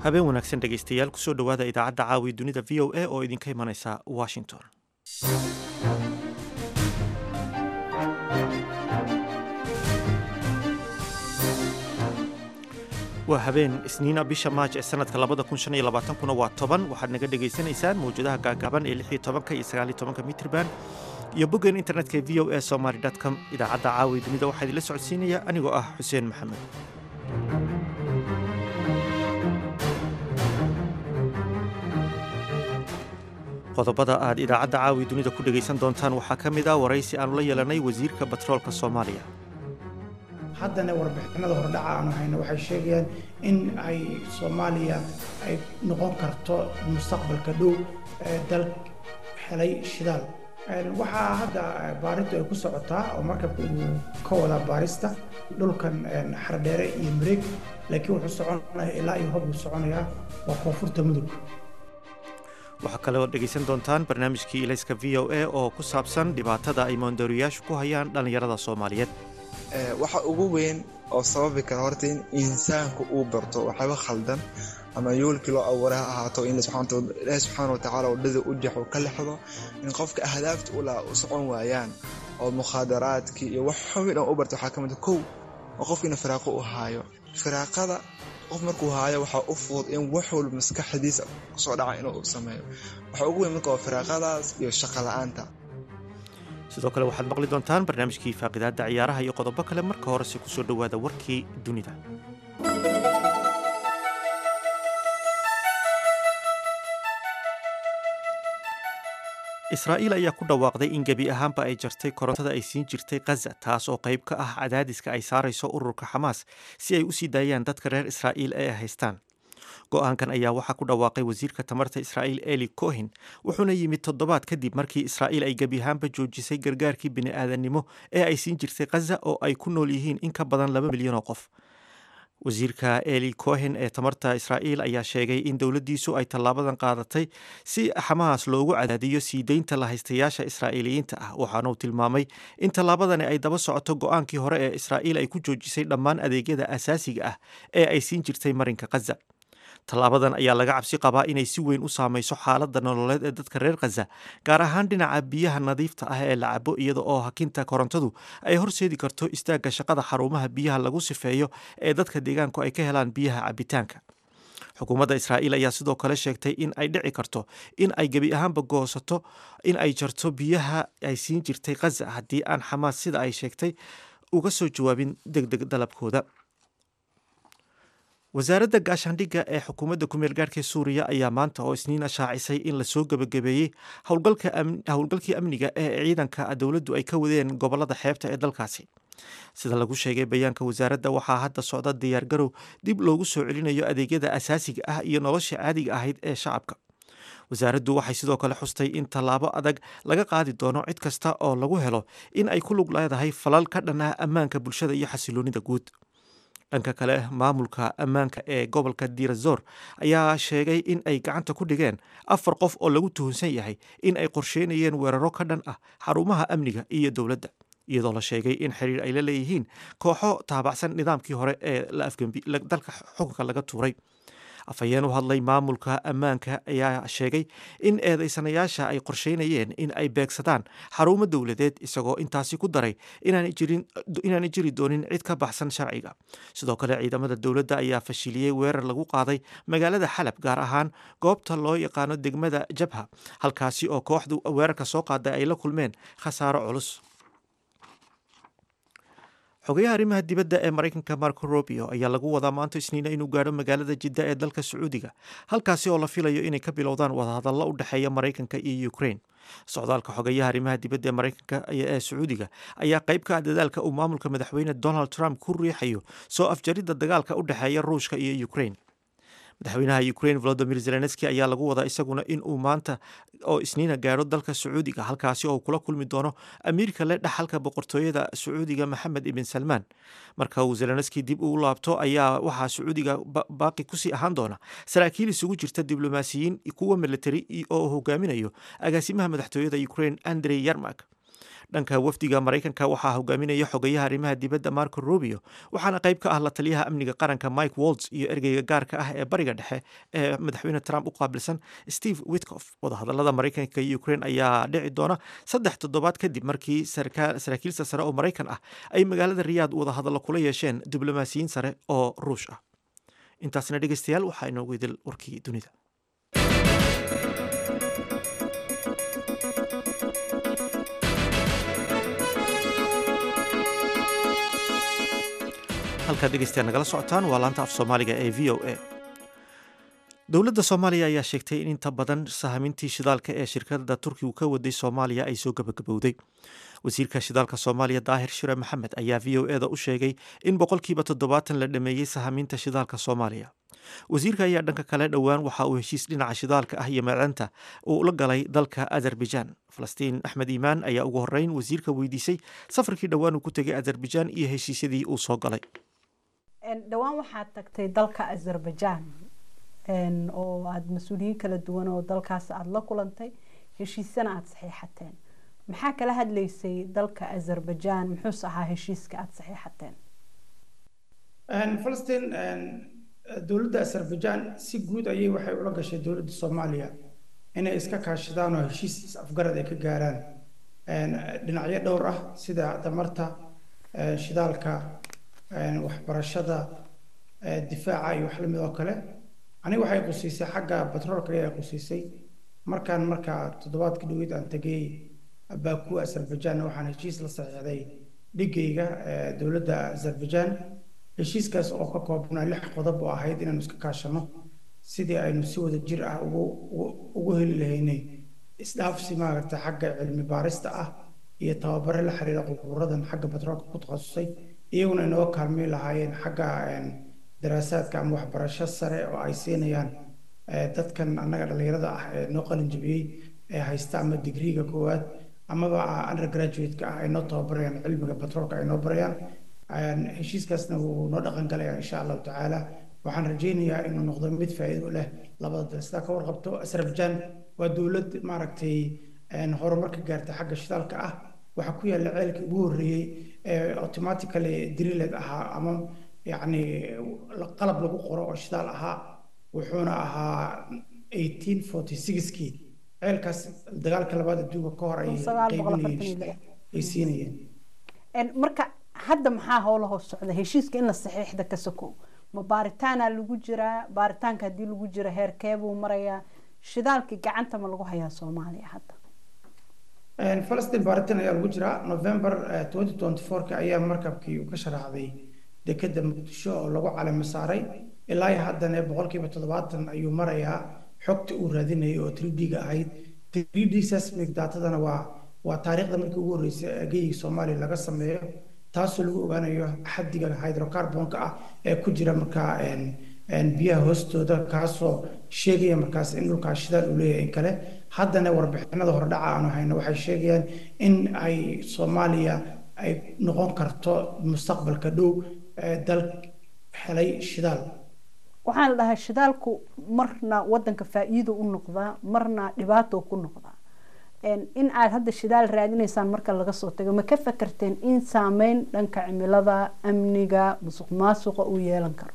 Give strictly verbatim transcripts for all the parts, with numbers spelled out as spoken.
habeen wanaagsan dhegaystayaal kusoo dhowaada idaacadda caawi dunida v o a oo idinka imanaysa washington. waa habeen isniina bisha maaj ee sanadka labada kun shan iyo labaatankuna waa toban waxaad naga dhegaysanaysaan mawjadaha gaagaaban ee lix iyo tobanka iyo sagaal iyo tobanka mitrban iyo boggeen internetka v o a somaly com. idaacadda caawi dunida waxaa idinla socodsiinaya anigoo ah xuseen maxamed. qodobada aad idaacadda caawi dunida ku dhegaysan doontaan waxaa ka mid ah waraysi aanu la yeelanay wasiirka batroolka soomaaliya. haddana warbixinada hordhaca aanu hayno waxay sheegayaan in ay soomaaliya ay noqon karto mustaqbalka dhow dal helay shidaal. waxaa hadda baarintu ay ku socotaa oo markabka uu ka wadaa baarista dhulkan xardheere iyo mareeg, laakiin wuxuu soconaya ilaa iyo hob uu soconayaa waa koonfurta mudug. waxaa kale oo dhegaysan doontaan barnaamijkii ilayska v o a oo ku saabsan dhibaatada ay moondooriyaashu ku hayaan dhallinyarada soomaaliyeed. waxa ugu weyn oo sababi kara horta in insaanku uu barto waxyaaba khaldan ama yoolkii loo abuuray ha ahaato in ilaahi subxaana watacaala wadhada u jeexo ka lexdo, in qofka ahdaafta ulaa u socon waayaan oo mukhaadaraadkii iyo wax xumi dhan u barta. waxaa ka mid kow oo qofkiina firaaqo u haayo. firaaqada qof markuu haayo waxaa u fudud in wax walba maskaxdiisa kusoo dhaca inuu sameeyo. waxaa ugu weyn marka waa firaaqadaas iyo shaqo la'aanta. sidoo kale waxaad maqli doontaan barnaamijkii faaqidaadda ciyaaraha iyo qodobo kale. marka horese kusoo dhowaada warkii dunida. israa'iil ayaa ku dhawaaqday in gebi ahaanba ay jartay korontada ay siin jirtay khaza, taas oo qayb ka ah cadaadiska ay saarayso ururka xamaas si ay u sii daayaan dadka reer israa'iil ee ay haystaan. go-aankan ayaa waxaa ku dhawaaqay wasiirka tamarta israa'iil eli cohen, wuxuuna yimid toddobaad kadib markii israa'iil ay gebi ahaanba joojisay gargaarkii bini'aadannimo ee ay siin jirtay khaza oo ay ku nool yihiin in ka badan laba milyan oo qof. wasiirka eli cohen ee tamarta israa'iil ayaa sheegay in dowladdiisu ay tallaabadan qaadatay si xamaas loogu cadaadiyo sii deynta lahaystayaasha israa'iiliyiinta ah, waxaana uu tilmaamay in tallaabadani ay daba socoto go-aankii hore ee israa'iil ay ku joojisay dhammaan adeegyada asaasiga ah ee ay siin jirtay marinka khaza. tallaabadan ayaa laga cabsi qabaa inay si weyn u saamayso xaaladda nololeed ee dadka reer khaza, gaar ahaan dhinaca biyaha nadiifta ah ee la cabo, iyada oo hakinta korontadu ay horseedi karto istaagga shaqada xarumaha biyaha lagu sifeeyo ee dadka deegaanku ay ka helaan biyaha cabitaanka. xukuumadda israa'iil ayaa sidoo kale sheegtay in ay dhici karto in ay gebi ahaanba goosato in ay jarto biyaha ay siin jirtay khaza haddii aan xamaas sida ay sheegtay uga soo jawaabin deg deg dalabkooda. wasaaradda gaashaandhigga ee xukuumadda ku-meel gaarhka suuriya ayaa maanta oo isniina shaacisay in lasoo gebagabeeyey howlgalkii amniga ee ciidanka dowladdu ay ka wadeen gobolada xeebta ee dalkaasi. sida lagu sheegay bayaanka wasaaradda, waxaa hadda socda diyaargarow dib loogu soo celinayo adeegyada asaasiga ah iyo nolosha caadiga ahayd ee shacabka. wasaaraddu waxay sidoo kale xustay in tallaabo adag laga qaadi doono cid kasta oo lagu helo in ay ku lug leedahay falal ka dhan ah ammaanka bulshada iyo xasiloonida guud. dhanka kale, maamulka ammaanka ee gobolka dirazor ayaa sheegay in ay gacanta ku dhigeen afar qof oo lagu tuhunsan yahay in ay qorsheynayeen weeraro ka dhan ah xarumaha amniga iyo dowladda, iyadoo la sheegay in xiriir ay la leeyihiin kooxo taabacsan nidaamkii hore ee dalka xukunka laga tuuray. afhayeen u hadlay maamulka ammaanka ayaa sheegay in eedaysanayaasha ay qorsheynayeen in ay beegsadaan xarumo dowladeed, isagoo intaasi ku daray inaanay jiri doonin cid ka baxsan sharciga. sidoo kale, ciidamada dowladda ayaa fashiliyey weerar lagu qaaday magaalada xalab, gaar ahaan goobta loo yaqaano degmada jabha, halkaasi oo kooxdu weerarka soo qaaday ay la kulmeen khasaaro culus. xogayaha arrimaha dibadda ee maraykanka marco rubio ayaa lagu wadaa maanta isniina inuu gaadho magaalada jidda ee dalka sacuudiga, halkaasi oo la filayo inay ka bilowdaan wadahadallo u dhexeeya maraykanka iyo ukraine. socdaalka xogayaha arrimaha dibadda ee maraykanka ee sacuudiga ayaa qayb ka ah dadaalka uu maamulka madaxweyne donald trump ku riixayo soo afjaridda dagaalka u dhexeeya ruushka iyo ukraine. madaxweynaha ukraine volodymyr zelenski ayaa lagu wadaa isaguna in uu maanta oo isniina gaadho dalka sacuudiga, halkaasi oo kula kulmi doono amiirka le dhaxalka boqortooyada sacuudiga maxamed ibn salmaan. marka uu zelenski dib uu laabto ayaa waxaa sacuudiga baaqi kusii ahaan doona saraakiil isugu jirta diblomaasiyiin, kuwa militari oo hogaaminayo agaasimaha madaxtooyada ukraine andrey yarmak. dhanka wafdiga maraykanka waxaa hogaaminaya xogayaha arrimaha dibadda marco rubio waxaana qayb ka ah la taliyaha amniga qaranka mike waltz iyo ergeyga gaarka ah ee bariga dhexe ee madaxweyne trump u qaabilsan steve witkoff. wadahadalada maraykanka iyo ukraine ayaa dhici doona saddex toddobaad kadib markii saraakiilsa sare oo maraykan ah ay magaalada riyaad wadahadallo kula yeesheen diblomaasiyiin sare oo ruush ah. intaasna dhegeystayaal waxaa inoogu idil warkii dunida. halkaad dhegeystayaal nagala socotaan waa laanta af soomaaliga ee v o a. dowladda soomaaliya ayaa sheegtay in inta badan sahamintii shidaalka ee shirkadda turkigu ka waday soomaaliya ay soo gabagabowday. wasiirka shidaalka soomaaliya daahir shire maxamed ayaa v o eda u sheegay in boqolkiiba toddobaatan la dhameeyey sahaminta shidaalka soomaaliya. wasiirka ayaa dhanka kale dhowaan waxa uu heshiis dhinaca shidaalka ah iyo macdanta uu la galay dalka azerbaijan. falastiin axmed iimaan ayaa ugu horeyn wasiirka weydiisay safarkii dhowaan uu ku tegay azerbaijan iyo heshiisyadii uu soo galay. dhowaan waxaad tagtay dalka azerbaijan oo aada mas-uuliyiin kala duwan oo dalkaas aada la kulantay, heshiisana aada saxiixateen. maxaa kala hadlaysay dalka azerbaijan? muxuuse ahaa heshiiska aada saxiixateen? falastiin, dowladda azerbaijan si guud ayay waxay ula gashay dowladda soomaaliya inay iska kaashadaan oo heshiis is-afgarad ay ka gaaraan dhinacyo dhowr ah sida damarta, shidaalka, waxbarashada, difaaca iyo wax lamid oo kale. aniga waxay qusiisay xagga batroolka ayay qusiisay. markaan markaa toddobaadka dhaweyd aan tegay Baku Azerbaijan waxaan heshiis la saxiixday dhigayga dowladda Azerbaijan. heshiiskaas oo ka koobnaa lix qodob oo ahayd inaan iska kaashano sidii aynu si wada jir ah ugu ugu heli lahaynay isdhaafsi maaragtay xagga cilmi baarista ah iyo tababare la xiriira qubuuradan xagga batroolka ku takhasusay, iyaguna inoo kaalmay lahaayeen xagga daraasaadka ama waxbarasho sare oo ay siinayaan dadkan annaga dhalinyarada ah ee noo qalin jabiyey ee haysta ama digriiga koowaad amaba undergraduate-ka ah ay noo tababarayaan cilmiga batroolka ay noo barayaan. heshiiskaasna wuu noo dhaqan galaya insha allahu tacaala. waxaan rajaynayaa inuu noqdo mid faa'iido leh labada dal. sidaa ka warqabto azerbaijan waa dowlad maaragtay horumar ka gaartay xagga shidaalka ah. waxaa ku yaalla ceelkii ugu horreeyey ee automatically drilled ahaa ama yacni qalab lagu qoro oo shidaal ahaa, wuxuuna ahaa eighteen forty six-kii. ceelkaas dagaalka labaad adduunka ka hor ay qaybinayeen ay siinayeen. marka hadda maxaa howla hoos socda heshiiska in la saxiixda ka sokow? ma baaritaana lagu jiraa? baaritaanka haddii lagu jiro heerkee buu marayaa? shidaalkii gacanta ma lagu hayaa soomaaliya hadda? falastiin baaritaan ayaa lagu jiraa. november twenty twenty four-ka ayaa markabkii uu ka sharaxday dekeda muqdisho oo lagu calamo saaray. ilaa haddana boqolkiiba toddobaatan ayuu marayaa xogta uu raadinayay oo three D-ga ahayd. three D seismic datadana waa waa taariikhda markii ugu horreysay geeyiga soomaaliya laga sameeyo, taasoo lagu ogaanayo xaddiga hydrocarbonka ah ee ku jira markaa biyaha hoostooda, kaasoo sheegaya markaas in dhulkaas shidaal uu leeyahay in kale. haddana warbixinada hordhaca aanu hayno waxay sheegayaan in ay soomaaliya ay noqon karto mustaqbalka dhow dal helay shidaal. waxaan la dhahaa shidaalku marna wadanka faa'iido u noqdaa, marna dhibaato ku noqdaa. in aad hadda shidaal raadinaysaan marka laga soo tago, ma ka fakarteen in saameyn dhanka cimilada, amniga, musuqmaasuqa uu yeelan karo?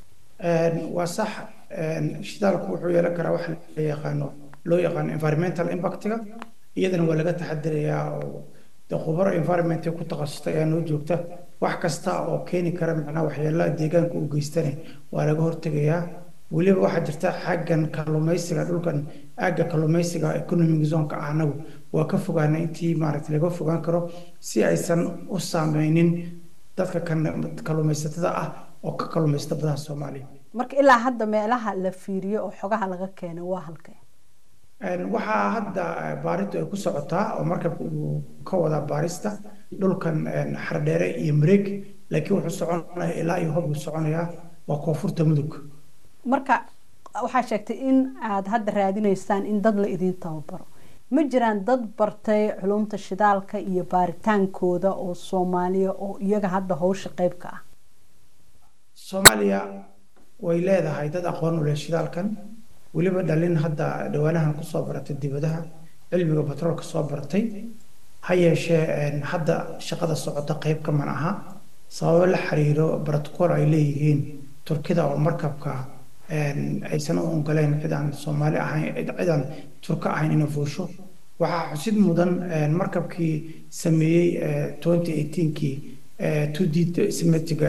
waa sax. shidaalku wuxuu yeelan karaa wax la yaqaano loo yaqaano environmental impact-ga. iyadana waa laga taxadirayaa oo de khubaro environment ku takhasustay ayaa noo joogta. wax kasta oo keeni kara macnaha waxyeelada deegaanka u geystana waa laga hortegayaa. weliba waxaa jirta xaggan kalluumaysiga, dhulkan aagga kalluumaysiga economic zone-ka ah anagu waa ka fogaana intii maaragtay laga fogaan karo si aysan u saameynin dadka kalluumaysatada ah oo ka kalluumaysta badaha Soomaaliya. marka ilaa hadda meelaha la fiiriyo oo xogaha laga keenay waa halkee? waxaa hadda baaritu ay ku socotaa oo markabku uu ka wadaa baarista dhulkan Xardheere iyo Mareeg, laakiin wuxuu soconayaa ilaa iyo Hob soconayaa waa koonfurta Mudug. marka waxaa sheegtay in aad hadda raadinaysaan in dad la idin tababaro. ma jiraan dad bartay culumta shidaalka iyo baaritaankooda oo Soomaaliya oo iyaga hadda hawsha qayb ka ah? Soomaaliya way leedahay dad aqoon u leh shidaalkan, weliba dhalin hadda dhawaanahan ku soo baratay dibadaha cilmiga batroolka soo baratay. ha yeeshee hadda shaqada socota qayb ka man aha sababo la xiriiro protocol ay leeyihiin turkida oo markabka aysan u ogoleen cidaan soomaali ahayn cidaan turka ahayn inay fuusho waxaa xusid mudan markabkii sameeyey twenty eighteen-kii tudid simetiga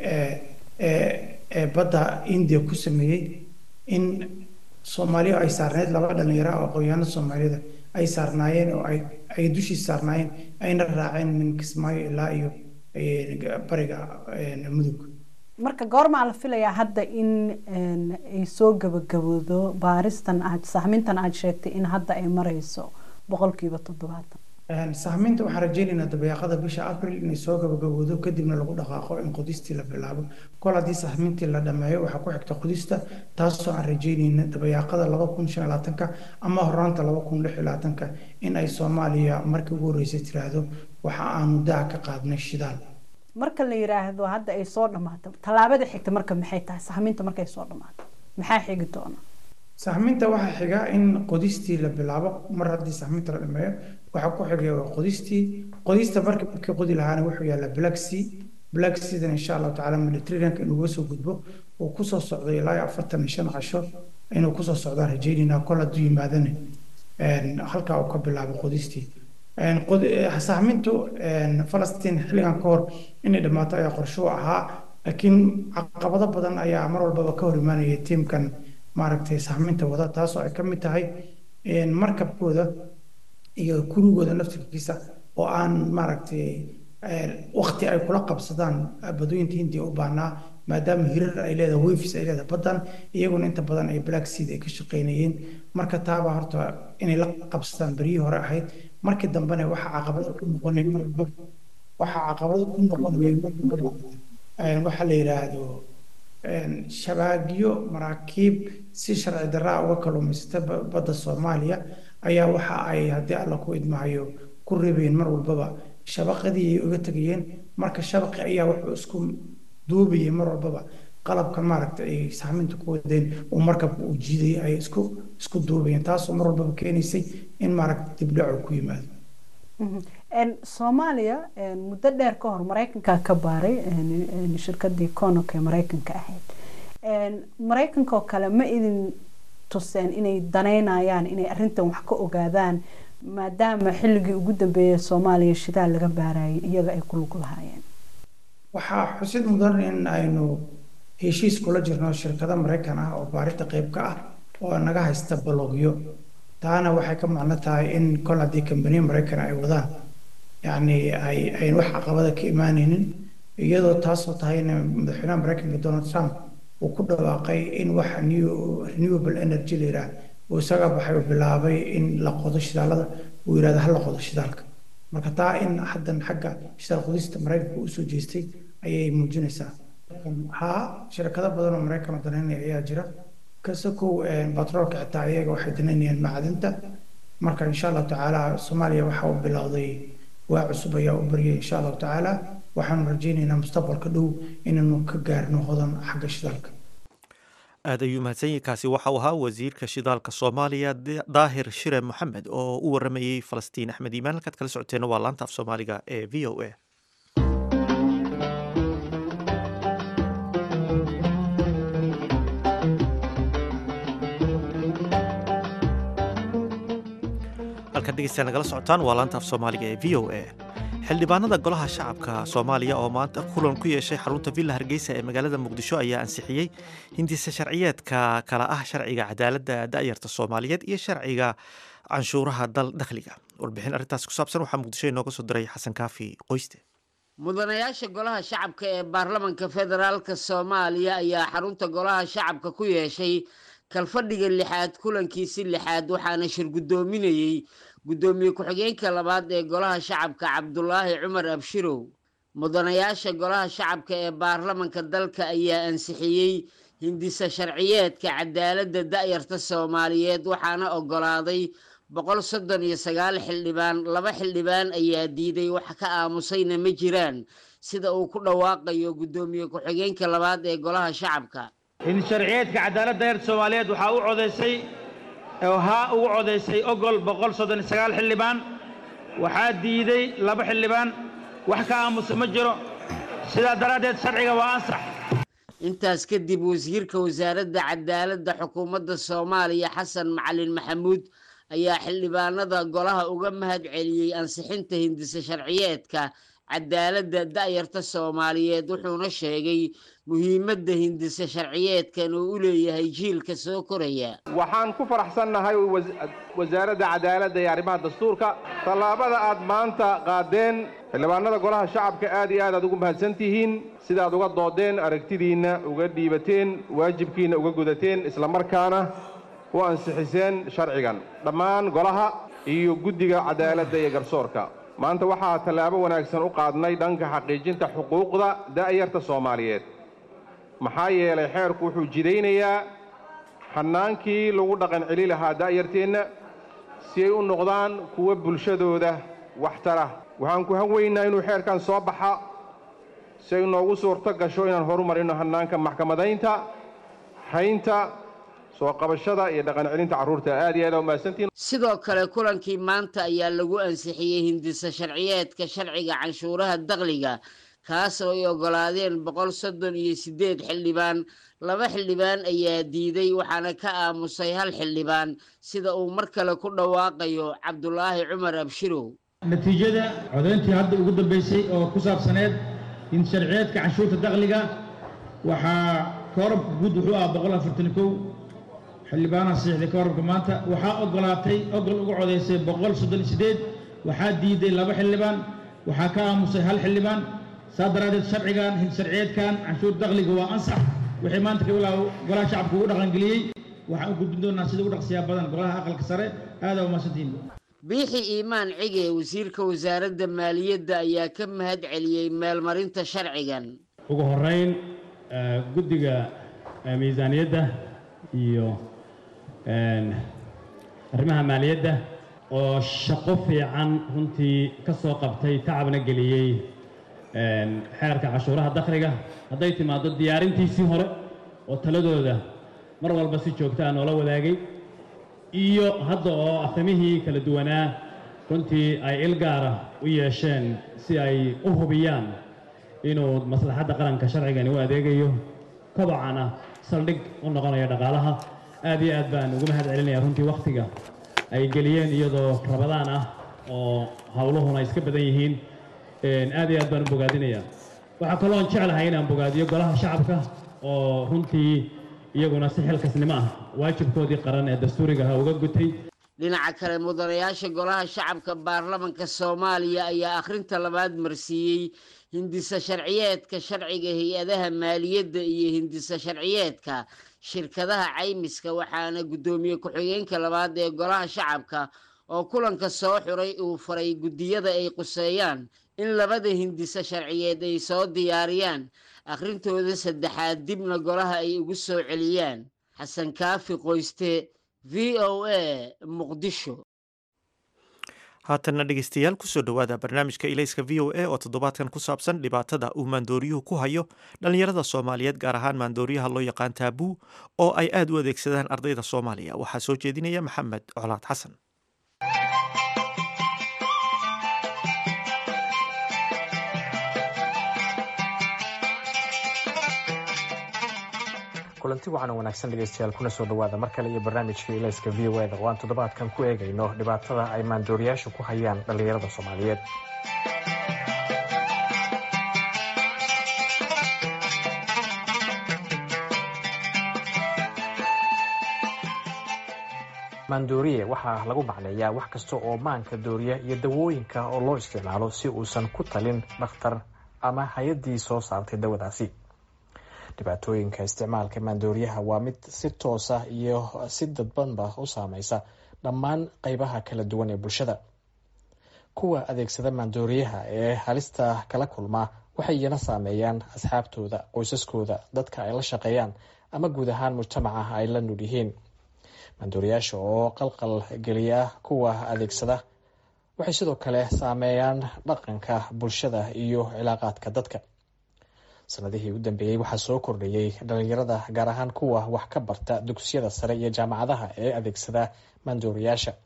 ee badda India ku sameeyey in Soomaaliya ay saarneed laba dhalinyaro oo aqoonyahanada Soomaalida ay saarnaayeen oo ay ay dushii saarnaayeen ayna raaceen min Kismaayo ilaa iyo bariga mudug marka goorma la filayaa hadda in ay soo gabagaboodo baaristan aad saxmintan aad sheegtay in hadda ay marayso boqolkiiba toddobaatan saxminta waxaan rajaynaynaa dabayaaqada bisha April inay soo gabagaboodo kadibna lagu dhaqaaqo in qodistii la bilaabo kol haddii saxmintii la dhameeyo waxaa ku xigta qodista taasoo aan rajaynayna dabayaaqada laba kun shan iyo labaatanka ama horaanta laba kun lix iyo labaatanka in ay Soomaaliya markii ugu horeysay tiraahdo waxa aanu daa ka qaadnay shidaal marka la yiraahdo hadda ay soo dhamaato talaabada xigta marka maxay tahay saxminta markay soo dhamaato maxaa xigi doona saxminta waxa xiga in qodistii la bilaabo mar haddii saxminta la dhameeyo waxa ku xigay qodistii qodista markii markii qodi lahaana wuxuu yaala Black Sea Black Sea insha Allah ta'ala Mediterranean inuu soo gudbo oo ku soo socdo ilaa afartan iyo shan casho inuu ku soo socdo rajaynina kala du yimaadana een halka uu ka bilaabo qodistii een qod saxmintu een Falastiin xilligan ka hor inay dhamaato ayaa qorsho ahaa laakiin caqabado badan ayaa mar walba ka hor imaanaya teamkan maaragtay saxminta wada taas oo ay ka mid tahay in markabkooda iyo kurigooda naftigiisa oo aan maaragtay waqti ay kula qabsadaan badooyinta Hindiya u baahnaa maadaama hirar ay leedahay waves ay leedahay badan iyaguna inta badan ay Black Sea ay ka shaqeynayeen marka taaba horta inay la qabsadaan bariyi hore ahayd markii dambena waxa caqabado ku noqonay waxa caqabado ku noqonay waxa la yiraahdo shabaagyo maraakiib si sharci darro uga kalluumaysta badda Soomaaliya ayaa waxa ay hadii alla ku idmaayo ku reebeen mar walbaba shabaqadii ay uga tagayeen marka shabaqi ayaa wuxuu isku duubiyay mar walbaba qalabka maaragtay ay saxminta ku wadeen oo markabku uu jiiday ay isku isku duubiyeen taas oo mar walbaba keenaysay in maaragtay dib dhac ku yimaado en Soomaaliya en muddo dheer ka hor Mareykanka ka baaray en shirkadii Conoco ee Mareykanka ahayd en Mareykanka kale ma idin tuseen inay daneynayaan inay arrintan wax ka ogaadaan maadaama xilligii ugu dambeeyay Soomaaliya shidaal laga baaray iyaga ay ku lug lahaayeen waxa xusid mudan in aynu heshiis kula jirno shirkada Mareykan ah oo baarinta qayb ka ah oo naga haysta balogyo taana waxay ka macno tahay in kol haddii company Mareykan ay wadaan yani ay ay wax caqabada ka imaanaynin iyadoo taasoo tahay in madaxweynaha Mareykanka Donald Trump uu ku dhawaaqay in wax new renewable energy leeyahay oo isaga baxay bilaabay in la qodo shidaalada uu yiraahdo hal la qodo shidaalka marka taa in haddan xagga shidaal qodista Mareykanka uu soo jeestay ayay muujinaysaa ha shirkado badan oo Mareykan daneynaya ayaa jira kasoo batroolka xitaa iyaga waxay daneynayaan macdanta marka insha Allah taala Soomaaliya waxa uu bilowday waa cusub ayaa u bariyay insha Allah taala waxaan rajaynaynaa mustaqbalka dhow inaynu ka gaarno hodan xagga shidaalka aad ayuu mahadsanyahay kaasi waxa uu ahaa wasiirka shidaalka Soomaaliya Daahir Shire Maxamed oo u waramayay Falastiin Axmed Iimaan halkaad kala socoteen waa laanta af Soomaaliga ee V O A halka dhegeystayaal nagala socotaan waa laanta af Soomaaliga ee V O A xildhibaanada golaha shacabka Soomaaliya oo maanta kulan ku yeeshay xarunta Villa Hargeysa ee magaalada Muqdisho ayaa ansixiyay hindisa sharciyeedka kala ah sharciga cadaaladda da'yarta Soomaaliyeed iyo sharciga canshuuraha dal dakhliga warbixin arrintaas ku saabsan waxaa Muqdisho inooga soo diray Xasan Kaafi Qoyste mudanayaasha golaha shacabka ee baarlamaanka federaalka Soomaaliya ayaa xarunta golaha shacabka ku yeeshay kalfadhiga lixaad kulankiisi lixaad waxaana shir gudoominayay gudoomiye ku-xigeenka labaad ee golaha shacabka Cabdullaahi Cumar Abshirow mudanayaasha golaha shacabka ee baarlamaanka dalka ayaa ansixiyay hindisa sharciyeedka cadaaladda da'yarta Soomaaliyeed waxaana ogolaaday boqol soddon iyo sagaal xildhibaan laba xildhibaan ayaa diiday wax ka aamusayna ma jiraan sida uu ku dhawaaqayo gudoomiye ku-xigeenka labaad ee golaha shacabka in sharciyeedka cadaaladda da'yarta Soomaaliyeed waxa uu codeysay oo haa ugu codeysay ogol boqol soddon iyo sagaal xildhibaan waxaa diiday laba xildhibaan wax ka aamusa ma jiro sidaa daraaddeed sharciga waa ansax intaas kadib wasiirka wasaaradda cadaaladda xukuumadda soomaaliya xasan macalin maxamuud ayaa xildhibaanada golaha uga mahad celiyey ansixinta hindisa sharciyeedka cadaaladda da'yarta soomaaliyeed wuxuuna sheegay muhiimadda hindisa sharciyeedkan uu u leeyahay jiilka soo koraya waxaan ku faraxsannahay wasaaradda cadaaladda iyo arrimaha dastuurka tallaabada aad maanta qaadeen xildhibaanada golaha shacabka aad iyo aad aad ugu mahadsan tihiin sidaad uga doodeen aragtidiinna uga dhiibateen waajibkiinna uga gudateen islamarkaana u ansixiseen sharcigan dhammaan golaha iyo guddiga cadaaladda iyo garsoorka maanta waxaa tallaabo wanaagsan u qaadnay dhanka xaqiijinta xuquuqda da'yarta soomaaliyeed maxaa yeelay xeerku wuxuu jidaynayaa xannaankii lagu dhaqan celi lahaa da'yarteenna si ay u noqdaan kuwa bulshadooda waxtara waxaan ku hanweynaa inuu xeerkan soo baxa si ay noogu suurto gasho inaan horumarino hannaanka maxkamadaynta haynta soo qabashada iyo dhaqan celinta carruurta aad iyo aad u mahadsantiin sidoo kale kulankii maanta ayaa lagu ansixiyey hindisa sharciyeedka sharciga canshuuraha dakhliga kaas oo ay ogolaadeen boqol soddon iyo siddeed xildhibaan laba xildhibaan ayaa diiday waxaana ka aamusay hal xildhibaan sida uu mar kale ku dhawaaqayo cabdulaahi cumar abshirow natiijada codayntii hadda ugu dambeysay oo ku saabsaneed hindisa sharciyeedka canshuurta dakhliga waxaa koorabka guud wuxuu ah boqol afartan kow xildhibaanaha saxiixday koorabka maanta waxaa ogolaatay ogol uga codaysay boqol soddon iyo siddeed waxaa diiday laba xildhibaan waxaa ka aamusay hal xildhibaan saa daraaddeed sharcigan sharciyeedkan canshuur dakhliga waa ansax wixii maanta ka bilaaw golaha shacabka ugu dhaqangeliyey waxaan u gudbin doonaa sida ugu dhaqsiyaa badan golaha aqalka sare aada u mahadsantihiin biixi iimaan cige wasiirka wasaaradda maaliyadda ayaa ka mahad celiyey meelmarinta sharcigan ugu horeyn guddiga miisaaniyadda iyo arrimaha maaliyadda oo shaqo fiican runtii ka soo qabtay tacabna geliyey xeerka cashuuraha dakhliga hadday timaado diyaarintiisii hore oo taladooda mar walba si joogtaa noola wadaagay iyo hadda oo afhamihii kala duwanaa runtii ay il gaara u yeesheen si ay u hubiyaan inuu maslaxadda qaranka sharcigani u adeegayo kobocana saldhig u noqonayo dhaqaalaha aad iyo aad baan ugu mahad celinayaa runtii wakhtiga ay geliyeen iyadoo rabadaan ah oo howluhuna iska badan yihiin aad iyo aad baan u bogaadinayaa waxaa kaloo aan jeclahay inaan bogaadiyo golaha shacabka oo runtii iyaguna si xilkasnimo ah waajibkoodii qaran ee dastuuriga ah uga gutay dhinaca kale mudanayaasha golaha shacabka baarlamanka soomaaliya ayaa akhrinta labaad marsiiyey hindisa sharciyeedka sharciga hay-adaha maaliyadda iyo hindisa sharciyeedka shirkadaha caymiska waxaana guddoomiye ku-xigeenka labaad ee golaha shacabka oo kulanka soo xuray uu faray guddiyada ay quseeyaan in labada hindisa sharciyeed ay soo diyaariyaan akhrintooda saddexaad dibna golaha ay ugu soo celiyaan xasan kaafi qoyste v o a muqdisho haatanna dhegeystayaal kusoo dhowaada barnaamijka ilayska v o a oo toddobaadkan ku saabsan dhibaatada uu maandooriyuhu ku hayo dhallinyarada soomaaliyeed gaar ahaan maandooriyaha loo yaqaan taabuu oo ay aad u adeegsadaan ardayda soomaaliya waxaa soo jeedinaya maxamed colaad xasan kulanti wacan wanaagsan dhegeystayaal kuna soo dhawaada mar kale iyo barnaamijka ilayska v o da oo aan toddobaadkan ku eegayno dhibaatada ay maandooriyaashu ku hayaan dhallinyarada soomaaliyeed maandooriye waxaa lagu macneeyaa wax kasta oo maanka dooriya iyo dawooyinka oo loo isticmaalo si uusan ku talin dhakhtar ama hay-addii soo saartay dawadaasi dhibaatooyinka isticmaalka maandooriyaha waa mid si toosa iyo si dadbanba u saameysa dhammaan qeybaha kala duwan ee bulshada. kuwa adeegsada maandooriyaha ee halista kala kulma waxay iyana saameeyaan asxaabtooda, qoysaskooda, dadka ay la shaqeeyaan ama guud ahaan mujtamaca ay la nuul yihiin. maandooriyaasha oo qalqal geliya kuwa adeegsada waxay sidoo kale saameeyaan dhaqanka bulshada iyo cilaaqaadka dadka. sanadihii u dambeeyey waxaa soo kordhayay dhalinyarada gaar ahaan kuwa wax ka barta dugsiyada sare iyo jaamacadaha ee adeegsada maandooriyaasha.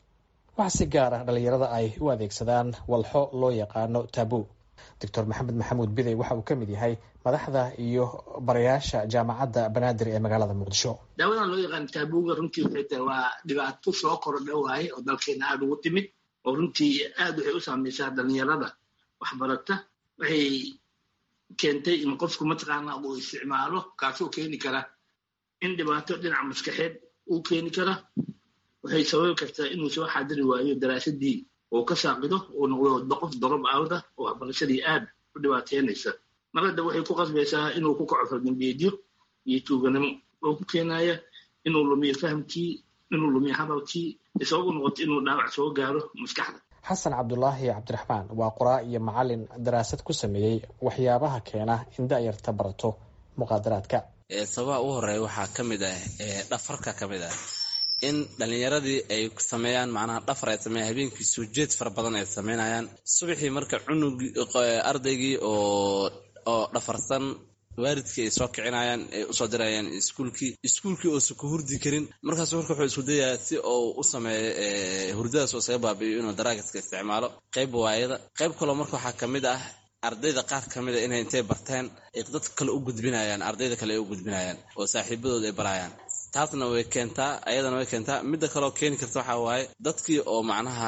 waxaa si gaar ah dhalinyarada ay u adeegsadaan walxo loo yaqaano taabu. doctor maxamed maxamuud bidey waxa uu ka mid yahay madaxda iyo barayaasha jaamacadda banaadir ee magaalada muqdisho. daawadan loo yaqaan taabuga runtii waxay tahay waa dhibaato soo kordha waaye oo dalkeena aada ugu timid oo runtii aada waxay u saameysaa dhalinyarada waxbarata. waxay keentay in qofku mataqaana uu isticmaalo kaasoo keeni kara in dhibaato dhinaca maskaxeed uu keeni kara. waxay sababi kartaa inuu soo xaadiri waayo daraasadii oo ka saaqido oo noqdo qof dorob aawda oo waxbarashadii aad u dhibaateynaysa. marada waxay ku qasbaysaa inuu ku kaco faldambeedyo iyo tuuganimo oo ku keenaya inuu lumiyo fahamkii, inuu lumiyo hadalkii, sabab u noqoto inuu dhaawac soo gaaro maskaxda. xasan cabdulaahi cabdiraxmaan waa qoraa iyo macalin daraasad ku sameeyey waxyaabaha keena in da'yarta barato muqaadaraadka. sababaha ugu horeeya waxaa ka mid ah dhafarka ka mid ah in dhalinyaradii ay sameeyaan macnaha dhafar ay sameeyaan habeenkii soo jeed fara badan ay sameynayaan. subaxii marka cunugii ardaygii oo oo dhafarsan waalidkii ay soo kicinayaan ay usoo dirayaan iskuulkii iskuulkii oosan ku hurdi karin. markaas warka wuxuu isku dayaa si oo u sameeyo hurdadaas oo isaga baabi'iyo inuu daraagiska isticmaalo. qayb waayada qayb kaloo marka waxaa ka mid ah ardayda qaar ka mid a inay intay barteen ay dad kale u gudbinayaan, ardayda kale ay u gudbinayaan oo saaxiibadooda ay barayaan. taasna way keentaa, ayadana way keentaa. midda kaloo keeni karta waxaa waaye dadkii oo macnaha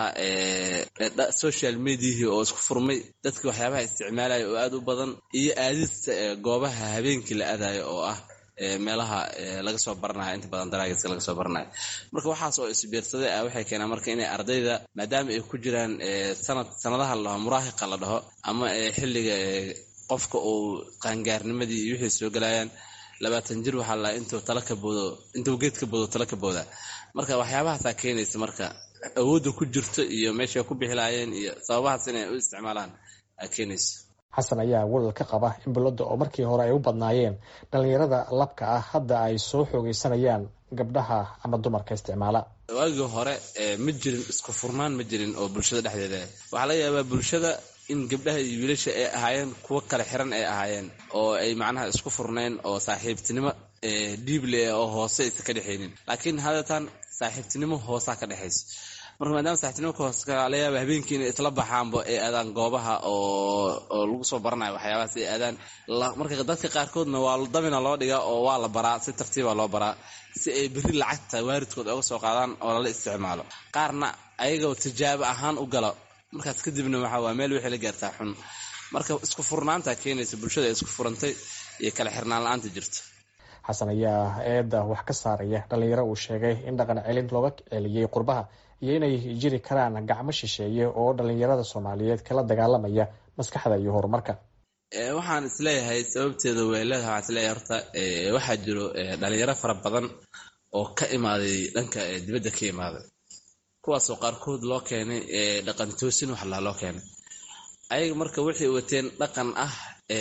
social mediahii oo isku furmay, dadkii waxyaabaha isticmaalaya oo aada u badan, iyo aadista goobaha habeenkii la aadayo oo ah meelaha laga soo baranayo inta badan daraagiska laga soo baranayo. marka waxaas oo isbiirsaday ah waxay keenaan marka inay ardayda maadaama ay ku jiraan sanad sanadaha la dhaho muraahiqa la dhaho ama xilliga qofka uu qaangaarnimadii iyo wixii soo galayaan labaatan jir waxaa la intuu tala ka boodo intuu geed ka boodo tala ka booda. marka waxyaabahaasaa keenaysa marka awoodda ku jirto iyo meeshay ku bixi lahaayeen iyo sababahaas inay u isticmaalaan aa keenaysa. xasan ayaa walal ka qaba in bilada oo markii hore ay u badnaayeen dhalinyarada labka ah hadda ay soo xoogeysanayaan gabdhaha ama dumarka isticmaala. waagii hore ma jirin isku furnaan ma jirin oo bulshada dhexdeeda. waxaa laga yaabaa bulshada in gabdhaha iyo wiilasha ay ahaayeen kuwo kale xiran ay ahaayeen oo ay macnaha isku furnayn oo saaxiibtinimo dhiible oo hoose aysan ka dhexaynin. laakiin hadeetaan saaxiibtinimo hoosaa ka dhexayso. marka maadaama saaxiibtinimo ka hoose laga yaaba habeenkii inay isla baxaanba ay aadaan goobaha oo oo lagu soo baranayo waxyaabahaas ay aadaan. marka dadka qaarkoodna waa damina loo dhigaa oo waa la baraa, si tartiiba loo baraa si ay berri lacagta waalidkood uga soo qaadaan oo lala isticmaalo. qaarna ayagoo tijaabo ahaan u gala markaas kadibna waxa waa meel wixii la gaartaa xun. marka isku furnaanta keenaysa bulshada isku furantay iyo kala xirnaan la-aanta jirta. xasan ayaa eedda wax ka saaraya dhalinyaro uu sheegay in dhaqan celin looga celiyey qurbaha iyo inay jiri karaan gacmo shisheeye oo dhalinyarada soomaaliyeed kala dagaalamaya maskaxda iyo horumarka. waxaan isleeyahay sababteeda way leedahay. waxaan isleeyahay horta waxaa jiro dhalinyaro fara badan oo ka imaaday dhanka dibadda ka imaaday, kuwaasoo qaarkood loo keenay dhaqan toosin wax la loo keenay. ayaga marka waxay wateen dhaqan ah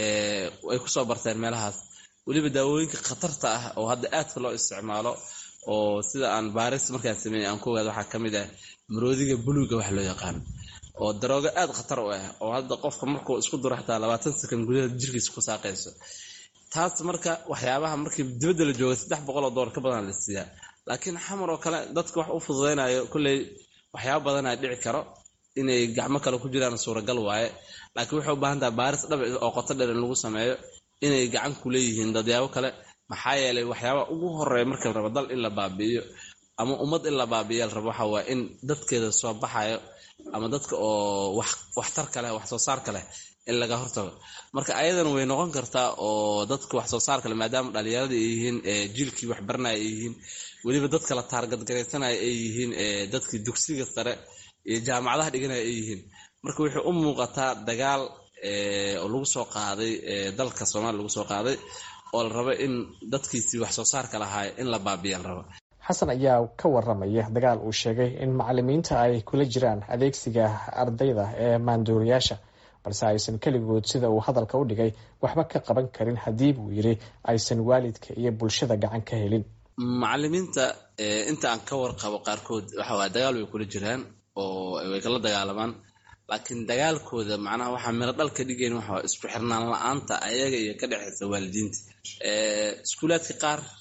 ay kusoo barteen meelahaas, weliba daawooyinka khatarta ah oo hadda aadka loo isticmaalo oo sida aan baaris markaan sameeyey aan ku ogaado waxaa ka mid ah maroodiga buluuga wax loo yaqaano oo daroogo aad khatar u ah oo hadda qofka markuu isku duro xataa labaatan sakan gudaha jirkiisa ku saaqayso. taas marka waxyaabaha markii dibadda la jooga saddex boqol oo doolar ka badan la siiyaa. laakiin xamar oo kale dadka wax u fududeynayo kolley waxyaaba badanaa dhici karo inay gacmo kale ku jiraan suuragal waaye. laakiin waxay u baahan tahay baaris dhab oo qoto dheer in lagu sameeyo inay gacan ku leeyihiin dadyaabo kale. maxaa yeelay waxyaaba ugu horeeya marka la rabo dal in la baabi'iyo ama ummad in la baabi'iyo la rabo waxa waa in dadkeeda soo baxayo ama dadka oo wax waxtar kale wax soo saar kale in laga hortago. marka ayadana way noqon kartaa oo dadka wax soo saar kale maadaama dhalinyarada ay yihiin jiilkii wax baranaya ay yihiin, weliba dadka la taargad garaysanaya ay yihiin dadkii dugsiga sare iyo jaamacadaha dhiganaya ay yihiin. marka waxay u muuqataa dagaal oo lagu soo qaaday dalka Soomaaliya lagu soo qaaday oo la rabo in dadkiisii wax soo saarka lahaa in la baabi'iyo la rabo. xasan ayaa ka waramaya dagaal uu sheegay in macalimiinta ay kula jiraan adeegsiga ardayda ee maanduuriyaasha, balse aysan keligood sida uu hadalka u dhigay waxba ka qaban karin haddii buu yidhi aysan waalidka iyo bulshada gacan ka helin. macalimiinta inta aan ka warqabo qaarkood waxa waa dagaal way kula jiraan oo way kala dagaalamaan, laakiin dagaalkooda macnaha waxaa miro dhal ka dhigayn waxa isku xirnaan la-aanta ayaga iyo ka dhexaysa waalidiinta. iskuulaadka qaar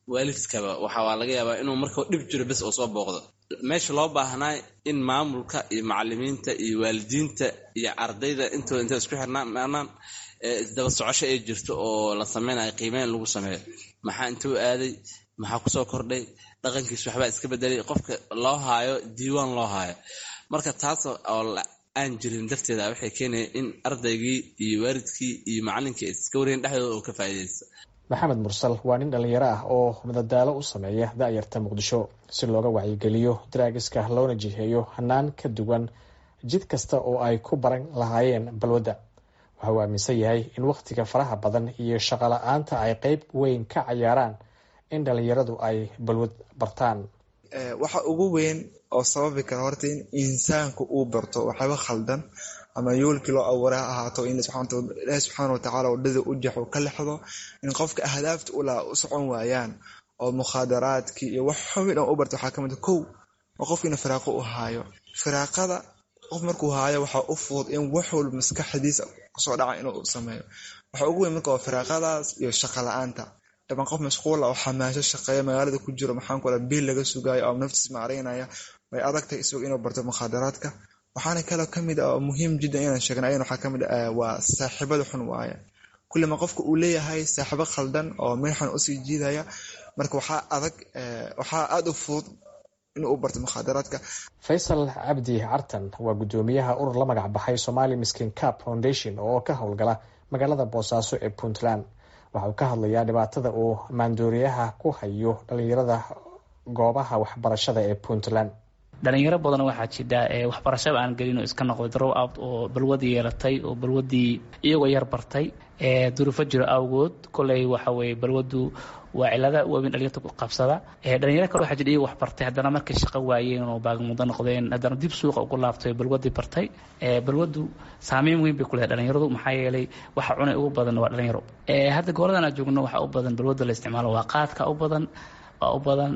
waalidkaba waxaa laga yaabaa inuu marka dhib jiro bes oo soo booqdo meesha loo baahnaa in maamulka iyo macallimiinta iyo waalidiinta iyo ardayda intooda inta isku xirnaan isdaba socosho ay jirto oo la sameynayo qiimeyn lagu sameeyo maxaa intuu aaday maxaa kusoo kordhay dhaqankiisa waxbaa iska bedelay qofka loo haayo diiwaan loo haayo marka taas oo aan jirin darteeda waxay keenayaan in ardaygii iyo waalidkii iyo macallinkii iska wareen dhexdooda oo ka faa'iideysto maxamed mursal waa nin dhalinyaro ah oo madadaalo u sameeya da'yarta muqdisho si looga wacyigeliyo daraagiska loona jiheeyo hanaan ka duwan jid kasta oo ay ku baran lahaayeen balwadda waxa uu aaminsan yahay in wakhtiga faraha badan iyo shaqo la-aanta ay qeyb weyn ka cayaaraan in dhalinyaradu ay balwad bartaan. waxa ugu weyn oo sababi kara horta in insaanku uu barto waxyaabo khaldan ama yoolkii loo abuuray ha ahaato in Ilaahay subxaanahu wa tacaala wadada u jaxo ka lexdo in qofka ahdaafta ula u socon waayaan oo mukhadaraadkii iyo wax xubin oo u barto waxaa kamid kow oo qofkina firaaqo u haayo firaaqada qof markuu haayo waxa u fudud in wax walba maskaxdiisa kusoo dhaca inuu sameeyo waxa ugu weyn marka waa firaaqadaas iyo shaqo la'aanta daban qof mashquul ah oo xamaasho shaqeeya magaalada ku jiro maxaan ku bil laga sugaayo oo naftiisa maareynaya way adagtay isoo inuu barto mukhadaraadka waxaana kale kamid ah muhiim jiddan inaan sheegno ayaan waxa kamid ah waa saaxiibada xun waaya kulli ma qofka uu leeyahay saaxiibo khaldan oo meeshan u sii jiidaya marka waxa adag waxa aad u fudud inuu u barto mukhadaraadka. Faysal Cabdi Cartan waa gudoomiyaha urur la magac baxay Somali Miskin Cup Foundation oo ka howlgala magaalada Boosaaso ee Puntland. waxa uu ka hadlayaa dhibaatada uu maandooriyaha ku hayo dhalinyarada goobaha waxbarashada ee Puntland. dhalinyaro badan waxaa jira ee waxbarashada aan gelin oo iska noqday drop out oo balwadii yeelatay oo balwadii iyagoo yar bartay ee duruufo jiro awgood kulay waxa weeye balwadu waa cilada waaweyn dhalinyarta ku qabsada ee dhalinyaro kale waxaa jira iyagoo wax bartay haddana markay shaqo waayeen oo baagmudo noqdeen haddana dib suuqa ugu laaftay balwadii bartay ee balwadu saameyn weyn bay ku leedahay dhalinyaradu maxaa yeelay waxa cunay ugu badan waa dhalinyaro ee hadda gooladan aan joogno waxa u badan balwada la isticmaalo waa qaadka u badan oo badan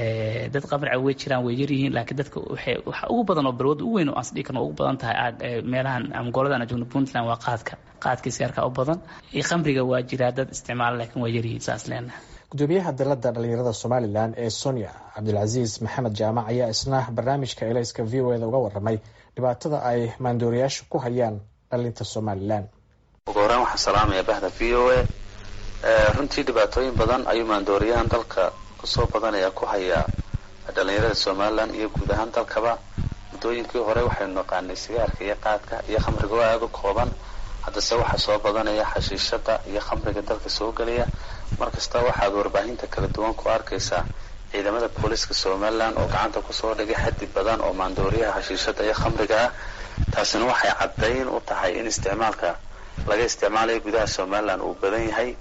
ee dad qabar way jiraan way yar yihiin laakiin dadka waxa ugu badan oo balwad u weyn oo asdii kan ugu badan tahay meelahan ama gooladan joogno Puntland waa qaadka qaadkiisa yarka u badan ee khamriga waa jira dad isticmaal laakiin way yar yihiin saas leena. gudoomiyaha dalada dhalinyarada Somaliland ee Sonia Cabdulaziz Maxamed Jaamac ayaa isna barnaamijka Elayska V O A uga warramay dhibaatada ay maandooriyaashu ku hayaan dhalinta Somaliland. ugu horreyn waxaan salaamayaa bahda V O A runtii dhibaatooyin badan ayuu maandooriyahan dalka kusoo badanaya ku haya dhalinyarada Somaliland iyo guud ahaan dalkaba muddooyinkii hore waxaynu naqaanay sigaarka iyo qaadka iyo khamriga oo aad u kooban haddase waxaa soo badanaya xashiishada iyo khamriga dalka soo galaya markasta waxaad warbaahinta kala duwan ku arkaysaa ciidamada booliska Somaliland oo gacanta kusoo dhigay xaddi badan oo maandooriyaha xashiishada iyo khamriga ah taasina waxay caddayn u tahay in isticmaalka laga isticmaalayo gudaha Somaliland uu badan yahay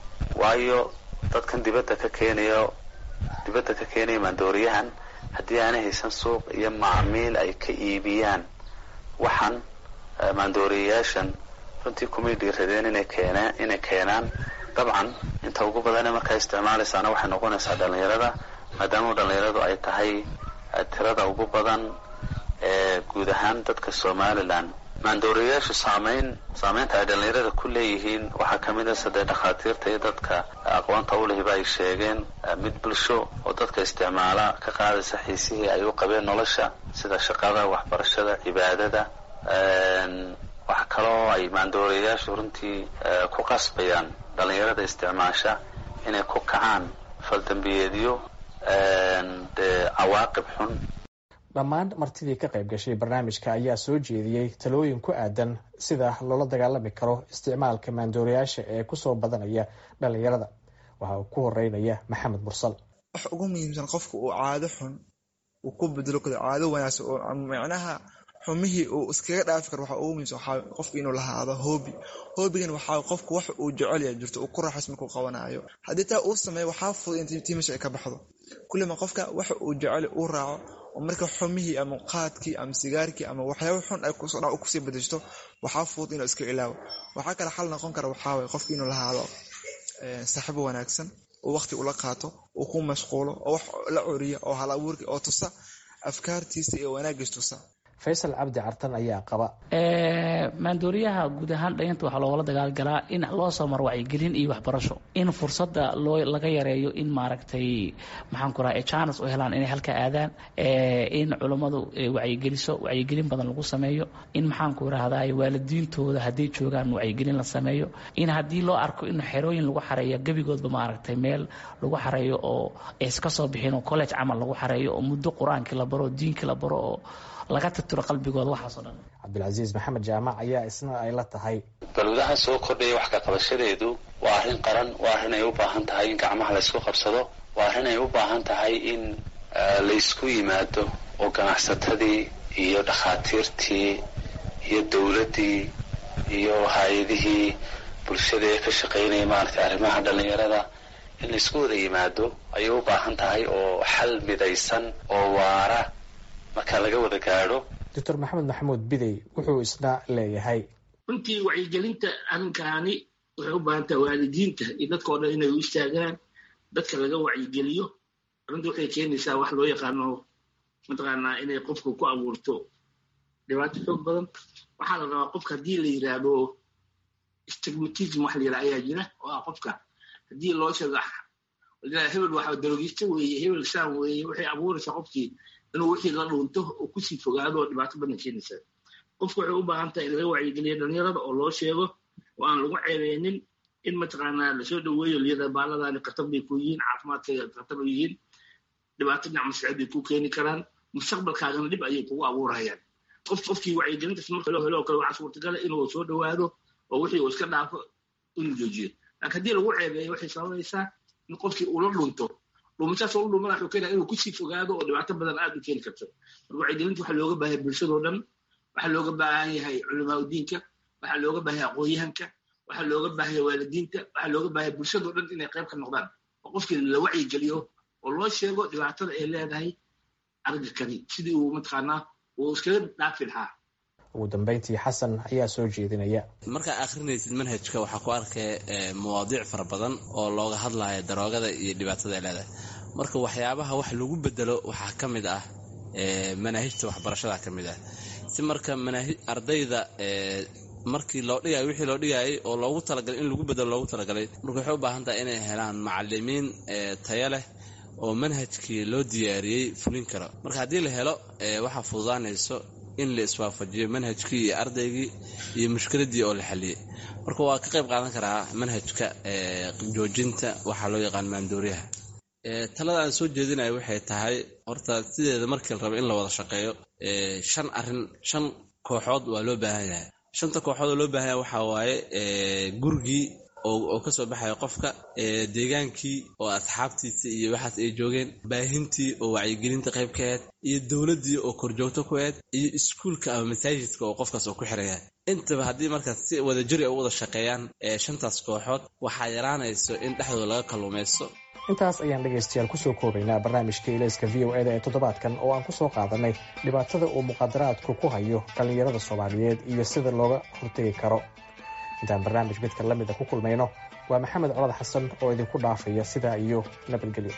waayo dadkan dibadda ka keenayo dibadda ka keenay maandooriyahan haddii aanay haysan suuq iyo macaamiil ay ka iibiyaan waxaan maandooriyaashan runtii kumay dhiiradeen inay keenaan inay keenaan dabcan inta ugu badan markay isticmaalaysaana waxay noqonaysaa dhalinyarada maadaama dhalinyaradu ay tahay tirada ugu badan ee guud ahaan dadka Somaliland maandooriyaashu saameyn saameynta ay dhalinyarada ku leeyihiin waxaa kamid ah saddex dhakhaatiirta iyo dadka aqoonta u leh ay sheegeen mid bulsho oo dadka isticmaala ka qaadaysa xiisihii ay u qabeen nolosha sida shaqada waxbarashada cibaadada waxa kaloo ay maandooriyaashu runtii ku qasbayaan dhalinyarada isticmaasha inay ku kacaan faldambiyeedyo cawaaqib xun. dhammaan martidii ka qayb gashay barnaamijka ayaa soo jeediyey talooyin ku aadan sida loola dagaalami karo isticmaalka maandooriyaasha ee kusoo badanaya dhalinyarada. waxa uu ku horeynaya Maxamed Mursal. wax ugu muhiimsan qofku uu caado xun uu ku bedelo karo caado wanaagsan oo macnaha xumihii uu iskaga dhaafi karo waxa ugu muhiimsan waxa qofku inuu lahaado hobby hobbygan waxa qofku wax uu jecel yahay jirto uu ku raaxaysto markuu qabanayo haddii taa uu sameeyo waxa fudud in tiimisha ay ka baxdo kulli ma qofka wax uu jecel uu raaco marka xumihii ama qaadkii ama sigaarkii ama waxyaabo xun ay ku soo dhac ku sii bedesho waxa fudud inuu iska ilaawo waxa kale xal noqon kara waxa way qofku inuu lahaado ee saaxiib wanaagsan oo waqti ula qaato oo ku mashquulo oo wax la curiyo oo hal abuurki oo tusa afkaartiisa iyo wanaagiisa tusa. Faysal Cabdi Cartan ayaa qaba ee maandooriyaha guud ahaan dhayanta waxa loola dagaal galaa in loo soo maro wacyi gelin iyo waxbarasho in fursadda loo laga yareeyo in maaragtay maxaan ku rahay chance u helaan inay halka aadaan in culummadu wacyigeliso wacyigelin badan lagu sameeyo in maxaan ku rahdaa waalidiintooda haddii joogaan wacyigelin la sameeyo in haddii loo arko in xerooyin lagu xareeyo gebigoodba maaragtay meel lagu xareeyo oo iska soo bixin oo college camal lagu xareeyo oo muddo qur-aankii la baro diinkii la baro oo laga tirtiro qalbigooda waxaasoo dhan. cabdilcasiis maxamed jaamac ayaa isna ay la tahay balwadaha soo kordhaya wax ka qabashadeedu waa arrin qaran, waa arrin ay u baahan tahay in gacmaha laysku qabsado, waa arrin ay u baahan tahay in laysku yimaado oo ganacsatadii iyo dhakhaatiirtii iyo dowladdii iyo hay-adihii bulshada ee ka shaqaynaya maaragtay arrimaha dhallinyarada in laysku wada yimaado ayay u baahan tahay oo xal midaysan oo waara marka laga wada gaadho. doctor maxamed maxamuud bidey wuxuu isna leeyahay runtii wacyigelinta arrinkaani waxay u baahan tahay waalidiinta iyo dadka oo dhan inay u istaagaan, dadka laga wacyigeliyo. arrinta waxay keenaysaa wax loo yaqaano mataqaanaa inay qofka ku abuurto dhibaato xoog badan. waxaa la rabaa qofka haddii la yidhaahdo stigmatism wax la yidhaha ayaa jira oo ah qofka haddii loo sheego hebel waxa darogista weeye, hebel saan weeye, waxay abuuraysaa qofkii inuu wixii la dhuunto oo kusii fogaado oo dhibaato badan keenaysa. qofka waxay u baahan tahay in laga wacyigeliyo dhalinyarada oo loo sheego oo aan lagu ceebeynin in mataqaanaa lasoo dhaweeyo liyada baaladani khatar bay ku yihiin, caafimaadkayga khatar u yihiin, dhibaato dhinac masicid bay ku keeni karaan, mustaqbalkaagana dhib ayay kugu abuurayaan. qof qofkii wacyigelintaas marka loo helo oo kale waxaa suurtagala inuu soo dhawaado oo wixii uu iska dhaafo inuu joojiyo. laakiin haddii lagu ceebeeyo waxay sababaysaa in qofkii uu la dhunto dhuumashaas oo u dhumana wuxuu keenaya inuu kusii fogaado oo dhibaato badan aad u keeni karto. marka wacyigelinta waxaa looga baahan yahay bulshadoo dhan, waxaa looga baahan yahay culimaa diinka, waxaa looga baahan yahay aqoonyahanka, waxaa looga baahan yahay waalidiinta, waxaa looga baahan yahay bulshadoo dhan inay qayb ka noqdaan oo qofkii la wacyigeliyo oo loo sheego dhibaatada ay leedahay aragga kani sidii uu mataqaanaa uu iskaga dhaafi lahaa. ugu dambeyntii xasan ayaa soo jeedinaya markaa akhrinaysid manhajka waxaa ku arkay mawaadiic fara badan oo looga hadlayo daroogada iyo dhibaatada ay leedahay. marka waxyaabaha wax lagu bedelo waxaa ka mid ah manaahijta waxbarashada ka mid ah si marka manaahij ardayda markii loo dhigayo wixii loo dhigayay oo loogu talagalay in lagu bedelo loogu talagalay marka waxay u baahan tahay inay helaan macallimiin tayo leh oo manhajkii loo diyaariyey fulin karo. marka haddii la helo waxaa fududaanayso in la iswaafajiyo manhajkii iyo ardaygii iyo mushkiladii oo la xaliyey. marka waa ka qayb qaadan karaa manhajka joojinta waxaa loo yaqaan maandooriyaha. talada aan soo jeedinayo waxay tahay horta sideeda markii la rabo in la wada shaqeeyo shan arrin shan kooxood waa loo baahan yahay. shanta kooxood oo loo baahan yahay waxaa waaye gurigii oo ka soo baxaya qofka, deegaankii oo asxaabtiisa iyo waxaas ay joogeen, baahintii oo wacyigelinta qayb ka ahayd, iyo dowladdii oo korjoogto ku ahayd, iyo iskuulka ama masaajidka oo qofkaas oo ku xiran yahay. intaba haddii markaas si wada jiri u wada shaqeeyaan shantaas kooxood waxaa yaraanayso in dhexdooda laga kalluumaysto. intaas ayaan dhegaystayaal kusoo koobaynaa barnaamijka ilayska v o eda ee toddobaadkan oo aan kusoo qaadanay dhibaatada uu muqaadaraadku ku hayo dhallinyarada soomaaliyeed iyo sida looga hortegi karo. intaan barnaamij midka la mida ku kulmayno waa maxamed colad xasan oo idinku dhaafaya sidaa iyo nabadgelyo.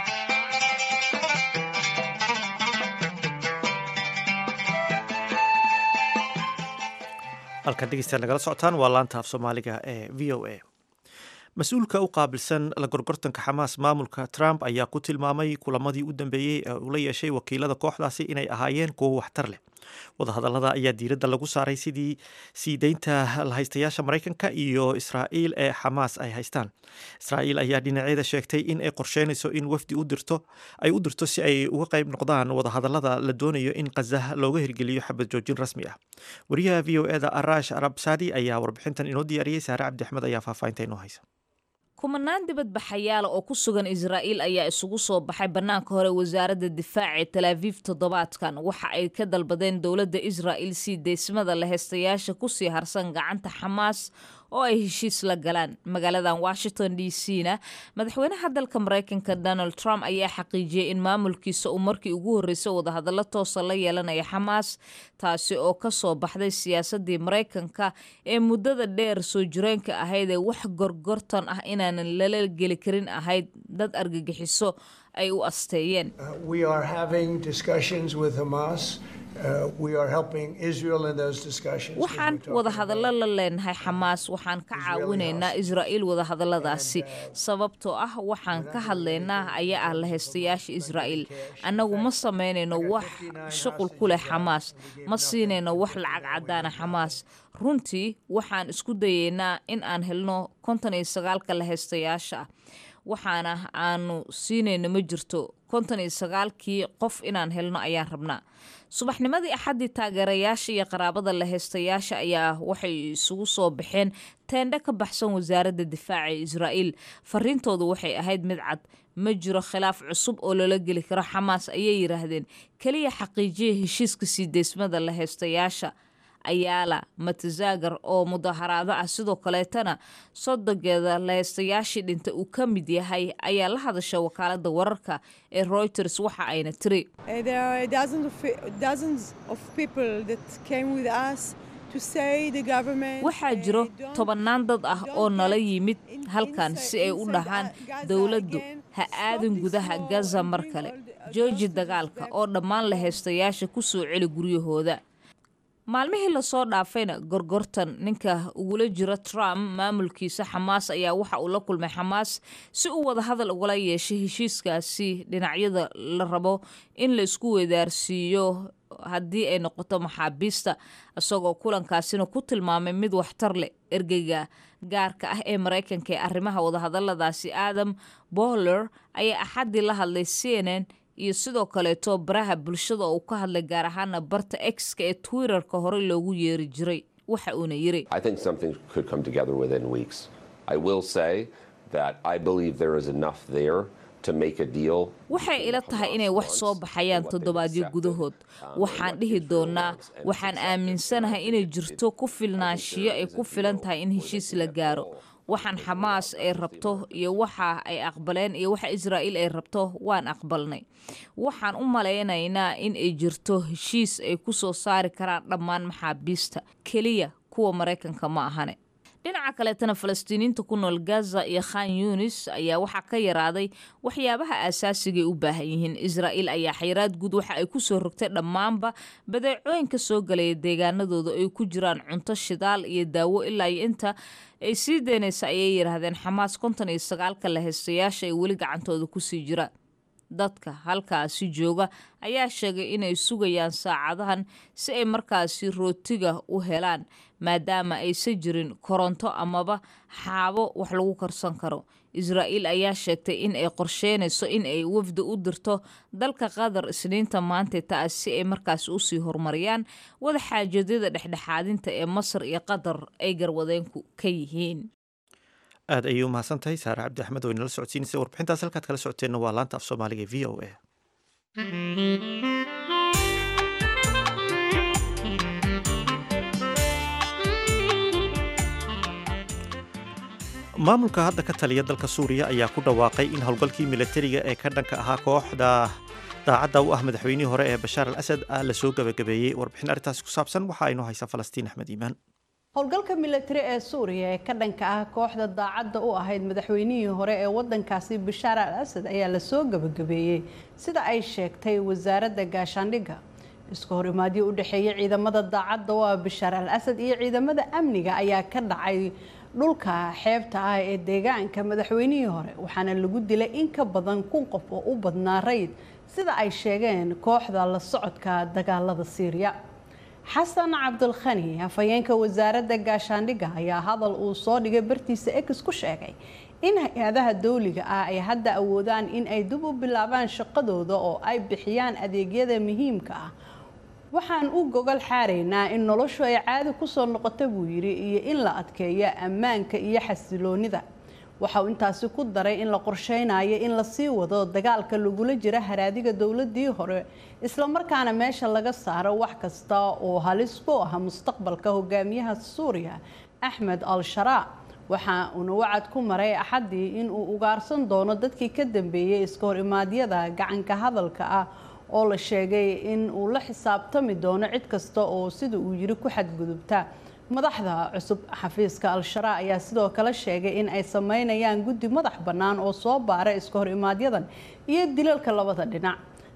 halkan dhegeystayaal nagala socotaan waa laanta af soomaaliga ee v o a. mas-uulka u qaabilsan la gorgortanka xamaas maamulka trump ayaa ku tilmaamay kulamadii u dambeeyey ee uu la yeeshay wakiilada kooxdaasi inay ahaayeen kuwo waxtar leh. wadahadallada ayaa diiradda lagu saaray sidii sii deynta lahaystayaasha maraykanka iyo israa'iil ee xamaas ay haystaan. israa'iil ayaa dhinaceeda sheegtay in ay qorsheynayso in wafdi u dirto ay u dirto si ay uga qayb noqdaan wadahadallada la doonayo in khaza looga hirgeliyo xabad joojin rasmi ah. wariyaha v o eda arash arabsadi ayaa warbixintan inoo diyaariyey. saare cabdi axmed ayaa faahfaahinta inoo haysa. kumanaan dibadbaxayaala oo ku sugan israa'iil ayaa isugu soo baxay bannaanka hore wasaaradda difaaca ee tel aviv toddobaadkan waxa ay ka dalbadeen dowladda israa'iil sii deysmada lahaystayaasha kusii harsan gacanta xamaas oo ay heshiis la galaan. magaaladan washington d c na madaxweynaha dalka maraykanka donald trump ayaa xaqiijiyey in maamulkiisa uu markii ugu horreysay wadahadallo toosa la yeelanaya xamaas, taasi oo ka soo baxday siyaasaddii maraykanka ee muddada dheer soo jireenka ahayd ee wax gorgortan ah inaanan lala geli karin ahayd dad argagixiso ay u asteeyeen. waxaan wadahadallo la leenahay xamaas waxaan ka caawinaynaa israa'iil wadahadalladaasi sababtoo ah waxaan ka hadlaynaa ayaa ah lahaystayaasha israa'iil annagu ma samaynayno wax shuqul ku leh xamaas ma siinayno wax lacag caddaana xamaas runtii waxaan isku dayaynaa in aan helno konton iyo sagaalka lahaystayaasha ah waxaana aanu siinayno ma jirto konton iyo sagaalkii qof inaan helno ayaan rabnaa subaxnimadii axaddii taageerayaasha iyo qaraabada lahaystayaasha ayaa waxay isugu soo baxeen teendhe ka baxsan wasaaradda difaaca ee israa'iil fariintoodu waxay ahayd mid cad ma jiro khilaaf cusub oo loola geli karo xamaas ayay yidhaahdeen keliya xaqiijiya heshiiska sii deysmada lahaystayaasha ayaala matazaagar oo mudaharaado ah sidoo kaleetana sodogeeda lahaystayaashii dhinta uu ka mid yahay ayaa la hadasha wakaalada wararka ee Reuters waxa ayna tiri waxaa jiro tobannaan dad ah oo nala yimid halkan si ay u dhahaan dowladdu ha aadin gudaha Gaza mar kale jooji dagaalka oo dhammaan lahaystayaasha ku soo celi guryahooda maalmihii la soo dhaafayna gorgortan ninka ugula jira Trump maamulkiisa Xamaas ayaa waxa uu la kulmay Xamaas si uu wada hadal ugala yeeshay heshiiskaasi dhinacyada la rabo in la isku weedaarsiiyo haddii ay noqoto maxaabiista isagoo kulankaasina ku tilmaamay mid waxtar leh ergeyga gaarka ah ee Mareykanka ee arrimaha wada hadalladaasi Adam Boehler ayaa axadii la hadlay C N N iyo sidoo kaleeto baraha bulshada oo ka hadlay gaar ahaan barta X-ka ee Twitter-ka hore loogu yeeri jiray waxa uuna yiri I think something could come together within weeks. I will say that I believe there is enough there to make a deal. waxay ila tahay inay wax soo baxayaan toddobaadyo gudahood waxaan dhihi doonaa waxaan aaminsanahay inay jirto ku filnaanshiyo ay ku filan tahay in heshiis la gaaro waxaan Xamaas ay rabto iyo waxa ay aqbaleen iyo waxa Israa'iil ay rabto waan aqbalnay waxaan u maleynaynaa in ay jirto heshiis ay ku soo saari karaan dhammaan maxaabiista kaliya kuwa Mareykanka ma ahane dhinaca kale tan Falastiiniinta ku nool Gaza iyo Khan Yunis ayaa waxa ka yaraaday waxyaabaha aasaasiga u baahan yihiin Israa'iil ayaa xayiraad guud waxa ay ku soo rogtay dhammaanba badeecooyinka soo galay deegaanadooda ay ku jiraan cunto shidaal iyo daawo ilaa inta ay sii deynaysa ayay yiraahdeen Xamaas konton iyo sagaalka lahaystayaasha ay weli gacantooda ku sii jira dadka halkaasi jooga ayaa sheegay inay sugayaan saacadahan si ay markaasi rootiga u helaan maadaama aysan jirin koronto amaba xaabo wax lagu karsan karo Israa'iil ayaa sheegtay in ay qorsheynayso in ay wafdi u dirto dalka Qatar Isniinta maanta taas si ay markaasi u sii horumariyaan wada xaajadyada dhexdhexaadinta ee Masar iyo Qatar ay garwadeenku ka yihiin aad ayay u mahadsantahay Saara Cabdi Axmed oo inala socodsiinaysa warbixintaas halkaad kala socoteenna waa laanta af Soomaaliga ee V O A maamulka hadda ka taliya dalka Suuriya ayaa ku dhawaaqay in howlgalkii militariga ee ka dhanka ahaa kooxda daacadda u ah madaxweynihii hore ee Bashaar al-Asad la soo gabagabeeyay warbixin arrintaas ku saabsan waxa aynu haysaa Falastiin Axmed Iimaan howlgalka militari ee Suuriya ee ka dhanka ah kooxda daacadda u ahayd madaxweynihii hore ee wadankaasi Bashaar al-Asad ayaa la soo gabagabeeyay sida ay sheegtay wasaaradda gaashaandhigga isku horimaadii u dhaxeeyay ciidamada daacadda u ah Bashaar al-Asad iyo ciidamada amniga ayaa ka dhacay dhulka xeebta ah ee deegaanka madaxweynihii hore waxaana lagu dilay in ka badan kun qof oo u badnaa rayd sida ay sheegeen kooxda la socodka dagaalada Syria xasan cabdulkhani afhayeenka wasaaradda gaashaandhigga ayaa hadal uu soo dhigay bartiisa X ku sheegay in hay'adaha dawliga ah ay hadda awoodaan in ay dib u bilaabaan shaqadooda oo ay bixiyaan adeegyada muhiimka ah waxaan u gogol xaaraynaa in noloshu ay caadi ku soo noqoto buu yiri iyo in la adkeeyo ammaanka iyo xasiloonida waxa uu intaasi ku daray in la qorsheynayo in la sii wado dagaalka lagula jira haraadiga dawladii hore isla markaana meesha laga saaro wax kasta oo halis ku ah mustaqbalka hogaamiyaha Suuriya Ahmed al-Sharaa waxa uu wacad ku maray axadii in uu ugaarsan doono dadkii ka dambeeyay iska hor imaadyada gacanka hadalka ah oo la sheegay in uu la xisaabtami doono cid kasta oo sida uu yiri ku xadgudubta madaxda cusub xafiiska al-Sharaa ayaa sidoo kale sheegay in ay sameynayaan guddi madax bannaan oo soo baara iska hor imaadyadan iyo dilalka labada dhinac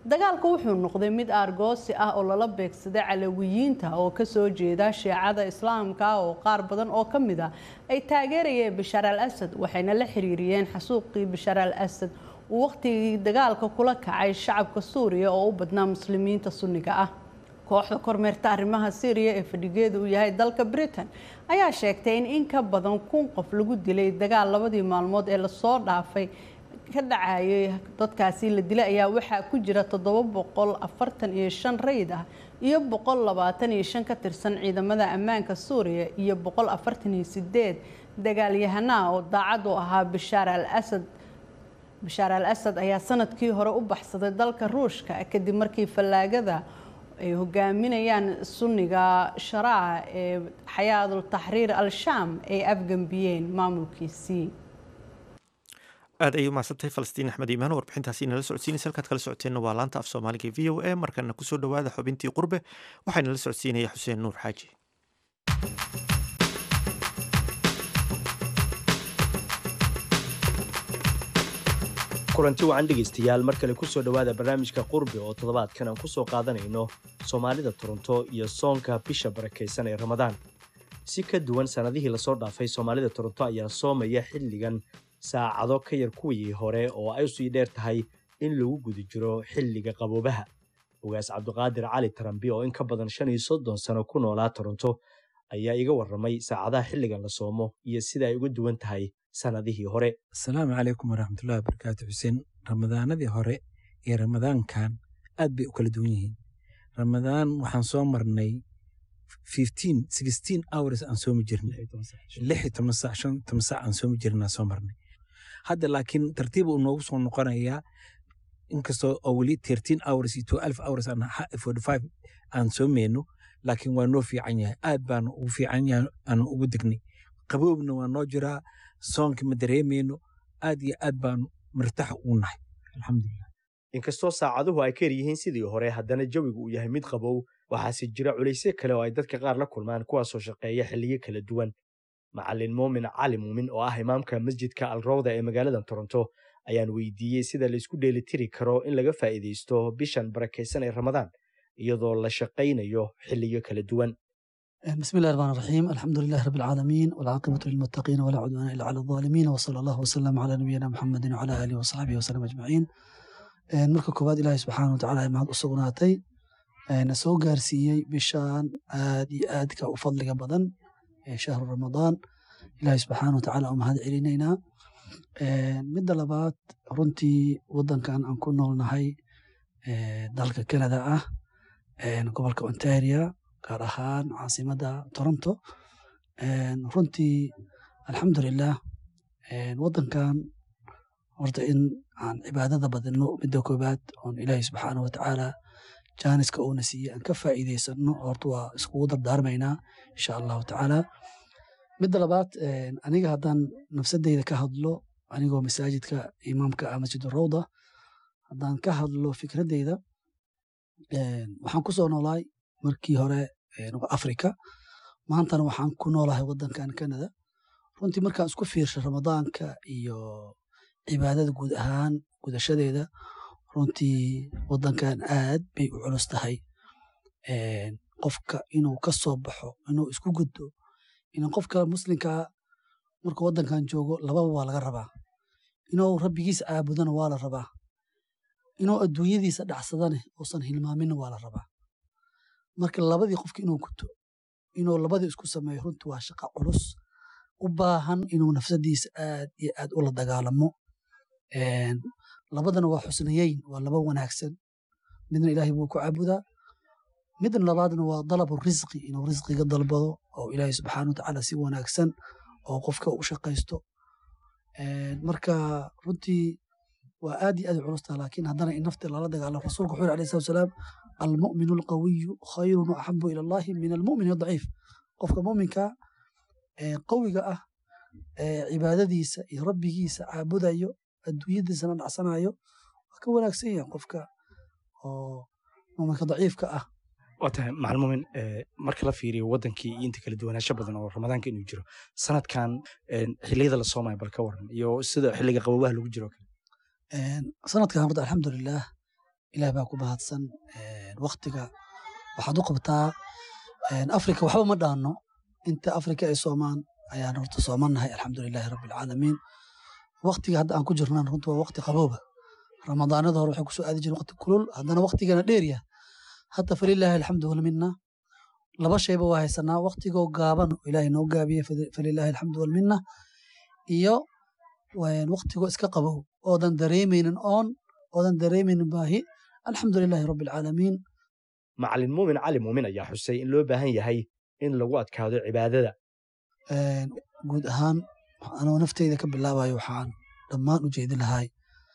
dagaalku wuxuu noqday mid aargoosi ah oo lala beegsaday calawiyiinta oo kasoo jeeda shiicada islaamka oo qaar badan oo ka mid ah ay taageerayeen bashaar al asad waxayna la xiriiriyeen xasuuqii bashaar al asad uu waqtigii dagaalka kula kacay shacabka suuriya oo u badnaa muslimiinta sunniga ah kooxda kormeerta arrimaha Syria ee fadhigeedu uu yahay dalka Britain ayaa sheegtay in in ka badan kun qof lagu dilay dagaal labadii maalmood ee la soo dhaafay ka dhacayay dadkaasi la dilay ayaa waxaa ku jira toddoba boqol afartan iyo shan rayid ah iyo boqol labaatan iyo shan ka tirsan ciidamada ammaanka Suuriya iyo boqol afartan iyo sideed dagaalyahana oo daacad u ahaa Bashaar al-Asad Bashaar al-Asad ayaa sanadkii hore u baxsaday dalka Ruushka kadib markii fallaagada ay hogaaminayaan sunniga sharaaca ee xayaadul tahriir al-Shaam ay afgambiyeen maamulkiisii aad ayuu mahadsantahay falastiin axmed iimaan warbixintaasi nala socodsiinaysa halkaad kala socoteenna waa laanta af soomaaliga v o a markana kusoo dhowaada xubintii qurbe waxaa nala socodsiinaya xuseen nuur xaaji kulanti wacan dhegaystayaal mar kale kusoo dhowaada barnaamijka qurbe oo toddobaadkan aan kusoo qaadanayno soomaalida toronto iyo soonka bisha barakaysan ee ramadaan si ka duwan sannadihii lasoo dhaafay soomaalida toronto ayaa soomaya xilligan saacado ka yar kuwii hore oo ay usii dheer tahay in lagu guda jiro xilliga qaboobaha ogaas cabdiqaadir cali tarambi oo in ka badan shan iyo soddon sano ku noolaa toronto ayaa iga warramay saacadaha xilligan la soomo iyo sida ay uga duwan tahay sannadihii hore asalaamu calaykum waraxmatullahi wabarakaatu xuseen ramadaanadii hore iyo ramadaankan aad bay u kala duwan yihiin ramadaan waxaan soo marnay fifteen sixteen hours aan soomi jirnay lix iyo toban saac shan toban saac aan soomi jirnay soo marnay hadda laakiin tartiib uu noogu soo noqonayaa inkastoo oo weli thirteen hours iyo twelve hours aan forty-five aan soomeyno laakiin waa noo fiican yahay aad baan ugu fiican yahay aan ugu degnay qaboobna waa noo jiraa soonka ma dareemeyno aad iyo aad baan martax ugu nahay alxamdulilah inkastoo saacaduhu ay ka yar yihiin sidii hore haddana jawigu uu yahay mid qabow waxaase jira culaysyo kale oo ay dadka qaar la kulmaan kuwaasoo shaqeeya xilliyo kala duwan macallin muumin cali muumin oo ah imaamka masjidka alrowda ee magaalada toronto ayaan weydiiyey sida laysku dheelitiri karo in laga faa'iidaysto bishan barakaysan ee ramadaan iyadoo la shaqaynayo xilliyo kala duwan بسم الله الرحمن الرحيم الحمد لله رب العالمين والعاقبة للمتقين ولا عدوان إلا على الظالمين وصلى الله وسلم على نبينا محمد وعلى آله وصحبه وسلم أجمعين marka koobaad ilaahay subxaana watacaala mahad u sugnaatay na soo gaarsiiyey bishaan aad iyo aadka u fadliga badan ee shahru ramadaan ilaahay subxaana watacaala u mahad celinaynaa midda labaad runtii wadankan aan ku noolnahay dalka Canada ah gobolka Ontario gaar ahaan caasimadda Toronto runtii alxamdulilah wadankan horta in aan cibaadada badino midda koobaad oon ilaahay subxaana watacaala jaaniska uuna siiyey aan ka faa'iidaysano horta waa iskugu dardaarmaynaa insha allahu tacaala midda labaad aniga haddaan nafsadeyda ka hadlo anigoo masaajidka imaamka ah masjid rawda haddaan ka hadlo fikradeyda waxaan ku soo noolaay markii hore afrika maantana waxaan ku noolahay wadankan Canada runtii markaan isku fiirsho ramadaanka iyo cibaadada guud ahaan gudashadeeda runtii wadankan aad bay u culus tahay qofka inuu ka soo baxo inuu isku gudbo in qofka muslimka markuu wadankan joogo lababa waa laga rabaa inuu rabbigiisa caabudana waa la rabaa inuu adduunyadiisa dhacsadane uusan hilmaamin waa la rabaa marka labadii qofka inuu guto inuu labadii isku sameeyo runtii waa shaqo culus u baahan inuu nafsadiisa aad iyo aad ula dagaalamo labadana waa xusnayeyn waa laba wanaagsan midna ilaahay buu ku caabudaa midna labaadna waa dalabu risqi inuu risqiga dalbado oo ilaahay subxaana watacaala si wanaagsan oo qofka u shaqaysto marka runtii waa aad iyo aad u culusta laakiin haddana in nafta lala dagaalamo rasuulku wuxuu yiri alayhi salatu wasalaam almu'minu alqawiyyu khayrun wa ahabbu ila allahi min almu'min addaciif qofka mu'minka qawiga ah cibaadadiisa iyo rabbigiisa caabudayo adduunyadiisana dhacsanayo waa ka wanaagsan yahay qofka oo mu'minka daciifka ah wata macalmumin marka la fiiriyo wadankii iyo inta kala duwanaansho badan oo ramadaanka inuu jiro sanadkan xilliyada la soomayo bal ka waran iyo sida xilliga qaboobaha lagu jiro sanadkan horta alxamdulilah ilaah baa ku mahadsan waqtiga waxaad u qabtaa afrika waxba ma dhaanno inta afrika ay soomaan ayaan horta soomannahay alxamdulilaahi rabbilcaalamiin waqtiga hadda aan ku jirnaan runta waa waqti qabooba ramadaanada hore waxay kusoo aadi jireen waqti kulul haddana waqtigana dheerya hadda falilaahi alxamdu walminna laba shayba waa haysanaa waqtigoo gaaban oo ilaahay noo gaabiyey falilaahi alxamdu walminna iyo waqtigoo iska qabow oodan dareemaynin oon oodan dareemaynin baahi alxamdulilaahi rabbilcaalamiin macalin muumin cali muumin ayaa xusay in loo baahan yahay in lagu adkaado cibaadada guud ahaan anoo nafteyda ka bilaabayo waxaan dhammaan u jeedi lahay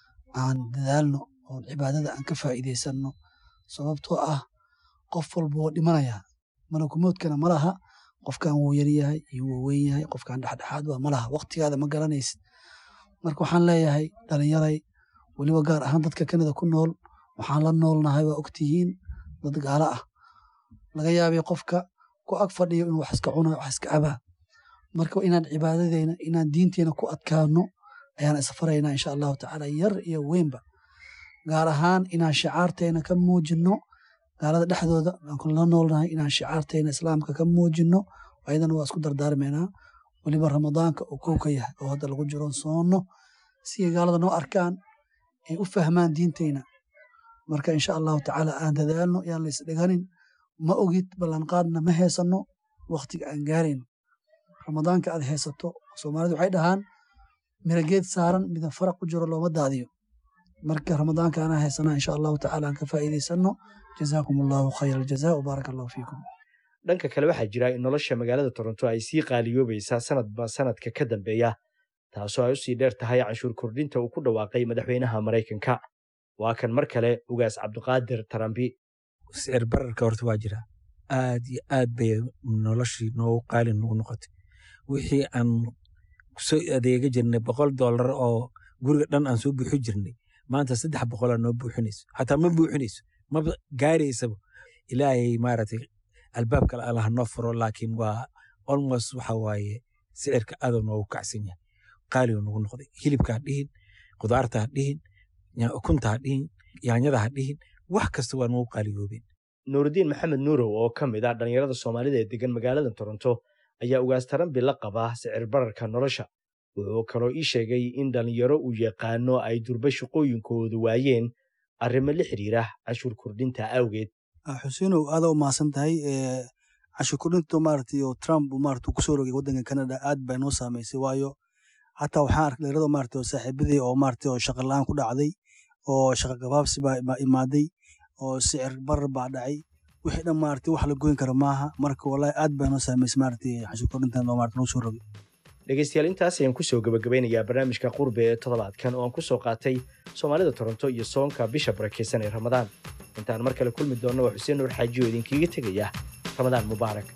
aan dadaalno oon cibaadada aan ka faa'iidaysanno sababtoo ah qof walba woo dhimanayaa malakumoodkana ma laha qofkaan wuu yar yahay iyo wuu weyn yahay qofkaan dhexdhexaad waa ma laha waqtigaada ma garanaysid marka waxaan leeyahay dhalinyaray weliba gaar ahaan dadka kanada ku nool waxaan la noolnahay waa ogtihiin dad gaala ah laga yaabay qofka ku ag fadhiyo inuu wax iska cunayo wax iska cabaa marka inaan cibaadadeena inaan diinteena ku adkaano ayaan isfaraynaa insha allahu tacaala yar iyo weynba gaar ahaan inaan shicaarteena ka muujinno gaalada dhexdooda aan kula noolnahay inaan shicaarteena islaamka ka muujinno ayadana waa isku dardaarmaynaa weliba ramadaanka oo kow ka yahay oo hadda lagu jiro soonno si ay gaalada noo arkaan ay u fahmaan diinteyna marka insha allahu tacaala aan dadaalno yaan la isdhiganin ma ogid ballanqaadna ma heesanno waqtiga aan gaarayno ramadaanka aad haysato soomaalidu waxay dhahaan mirageed saaran midan faraq ku jiro looma daadiyo marka ramadaanka anaa haysanaa insha allahu tacaala aan ka faa'iidaysanno jazaakum allahu khayra aljazaa wabaaraka allahu fiikum dhanka kale waxaa jira in nolosha magaalada toronto ay sii qaaliyoobaysaa sanadba sanadka ka dambeeya taasoo ay usii dheer tahay canshuur kordhinta uu ku dhawaaqay madaxweynaha maraykanka waa kan mar kale ugaas cabdiqaadir tarambi sicir bararka horta waa jira aad iyo aad bay noloshii noogu qaali nagu noqotay wixii aan kusoo adeega jirnay boqol dollar oo guriga dhan aan soo buuxin jirnay maanta saddex boqolaa noo buuxinayso xataa ma buuxinayso ma gaaraysaba ilaahay maaragtay albaab kale allaha noo furo laakiin waa almost waxa waaye sicirka aadoo noogu kacsan yahay qaalioo nagu noqday hilibka ha dhihin khudaarta ha dhihin ukunta ha dhihin yaanyada ha dhihin wax kasta waa nagu qaaliyoobeen nuurudiin maxamed nuurow oo ka mid ah dhallinyarada soomaalida ee degan magaalada toronto ayaa ugaas tarambi la qabaa sicir bararka nolosha wuxuu kaloo ii sheegay in dhallinyaro uu yaqaano ay durba shaqooyinkoodu waayeen arrimo la xiriira cashuur kordhinta awgeed xuseenow aada u mahadsan tahay cashuur kordhinta maaragtay oo trump maaragtay kusoo rogay waddanka canada aad bay noo saamaysay waayo hataa waxaan arkay dhallinyarada maaragtay oo saaxiibadii oo maaragtay oo shaqa la-aan ku dhacday oo shaqa gabaabsi baa imaaday oo sicir barar baa dhacay wixii dhan maaragtay wax la goyn karo maaha marka wallahi aad baa noo saamaysay maaragtay cashuur kordhintan oo maaragtay noo soo rogay dhegaystayaal intaas ayaan kusoo gabagabeynayaa barnaamijka qurbe ee toddobaadkan oo aan ku soo qaatay soomaalida toronto iyo soonka bisha barakeysan ee ramadaan intaan mar kale kulmi doonno waa xuseen nuur xaaji oo idinkiiga tegaya ramadaan mubaarak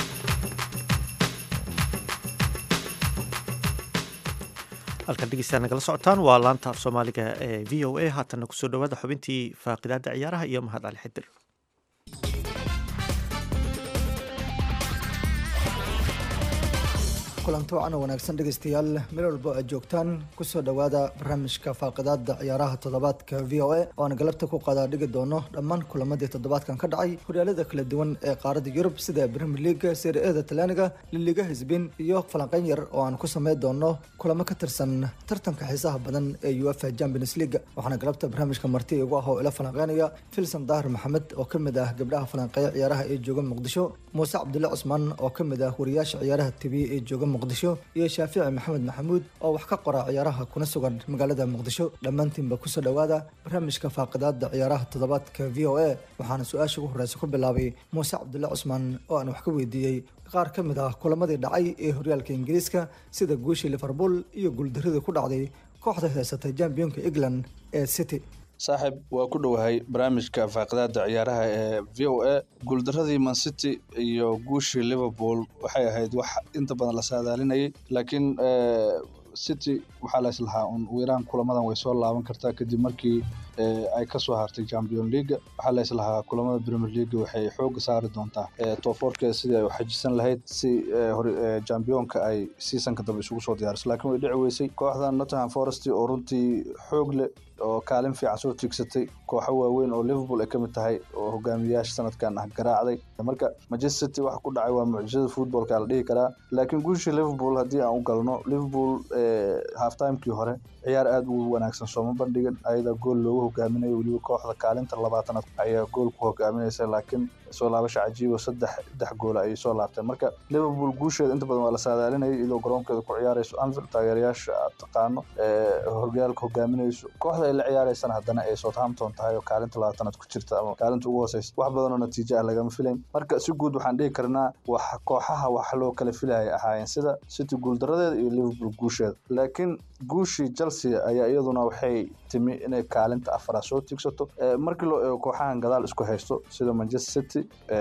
halkan dhegeystayaal nagala socotaan waa laanta af soomaaliga ee v o a haatanna kusoo dhawaada xubintii faaqidaada ciyaaraha iyo mahad cali xidir kulanto wacan wanaagsan dhegeystayaal meel walbo aad joogtaan kusoo dhowaada barnaamijka faaqidaada ciyaaraha toddobaadka v o a oo aan galabta ku qadaa dhigi doono dhammaan kulamadii toddobaadkan ka dhacay horyaalada kala duwan ee qaaradda yurub sida premier league serie-ada talyaaniga liliga hisbin iyo falanqeyn yar oo aan ku sameyn doono kulamo ka tirsan tartanka xiisaha badan ee uefa champions league waxaana galabta barnaamijka marti igu ah oo ila falanqeynaya filson daahir maxamed oo ka mid ah gabdhaha falanqeeya ciyaaraha ee jooga muqdisho muuse cabdulle cusmaan oo ka mid ah wariyaasha ciyaaraha tv ee jooga muqdisho iyo shaafici maxamed maxamuud oo wax ka qora ciyaaraha kuna sugan magaalada muqdisho dhammaantiinba kusoo dhowaada barnaamijka faaqidaada ciyaaraha toddobaadka v o a waxaana su-aasha ugu horeysa ku bilaabay muuse cabdulle cusmaan oo aan wax ka weydiiyey qaar ka mid ah kulamadii dhacay ee horyaalka ingiriiska sida guushii liverpool iyo guuldaradii ku dhacday kooxda haysatay championka england ee city saaxiib waa ku dhowahay barnaamijka faaqidaada ciyaaraha ee v o a guuldaradii man city iyo guushii liverpool waxay ahayd wax inta badan la saadaalinayay laakiin city waxaa la islahaa un wiiraan kulamadan way soo laaban kartaa kadib markii ay ka soo hartay champion league waxaa la islahaa kulamada premier league waxay xooga saari doontaa toforkeeda sidii ay u xajisan lahayd si championka ay seasonka dambe isugu soo diyaariso laakiin way dhici weysay kooxda Nottingham Forest oo runtii xoog leh oo kaalin fiican soo tiigsatay kooxo waaweyn oo Liverpool ay kamid tahay oo hogaamiyayaasha sanadkan ah garaacday marka Manchester City waxa ku dhacay waa mucjisada footballka la dhihi karaa laakiin guusha Liverpool haddii aan u galno Liverpool half time-kii hore ciyaar aad u wanaagsan soo ma bandhigin ayada gool loogu hogaaminayo waliba kooxda kaalinta labaatanaad ayaa gool ku hogaaminaysa laakiin soo laabasho cajiib oo saddex saddex gool ay soo laabteen marka Liverpool guusheeda inta badan waa la saadaalinayay iyadoo garoonkeeda ku ciyaarayso Anfield taageerayaasha taqaano ee horyaalka hogaaminayso kooxda ay la ciyaaraysana haddana ay Southampton tahay oo kaalinta labaatanaad ku jirta ama kaalinta ugu hooseysa wax badan oo natiijo ah lagama filayn marka si guud waxaan dhihi karnaa wax kooxaha wax loo kala filayay ahaayeen sida City guuldaradeeda iyo Liverpool guusheeda laakiin guushii Chelsea ayaa iyaduna waxay timi inay kaalinta afraad soo tiigsato markii loo eego kooxahan gadaal isku haysto sida Manchester City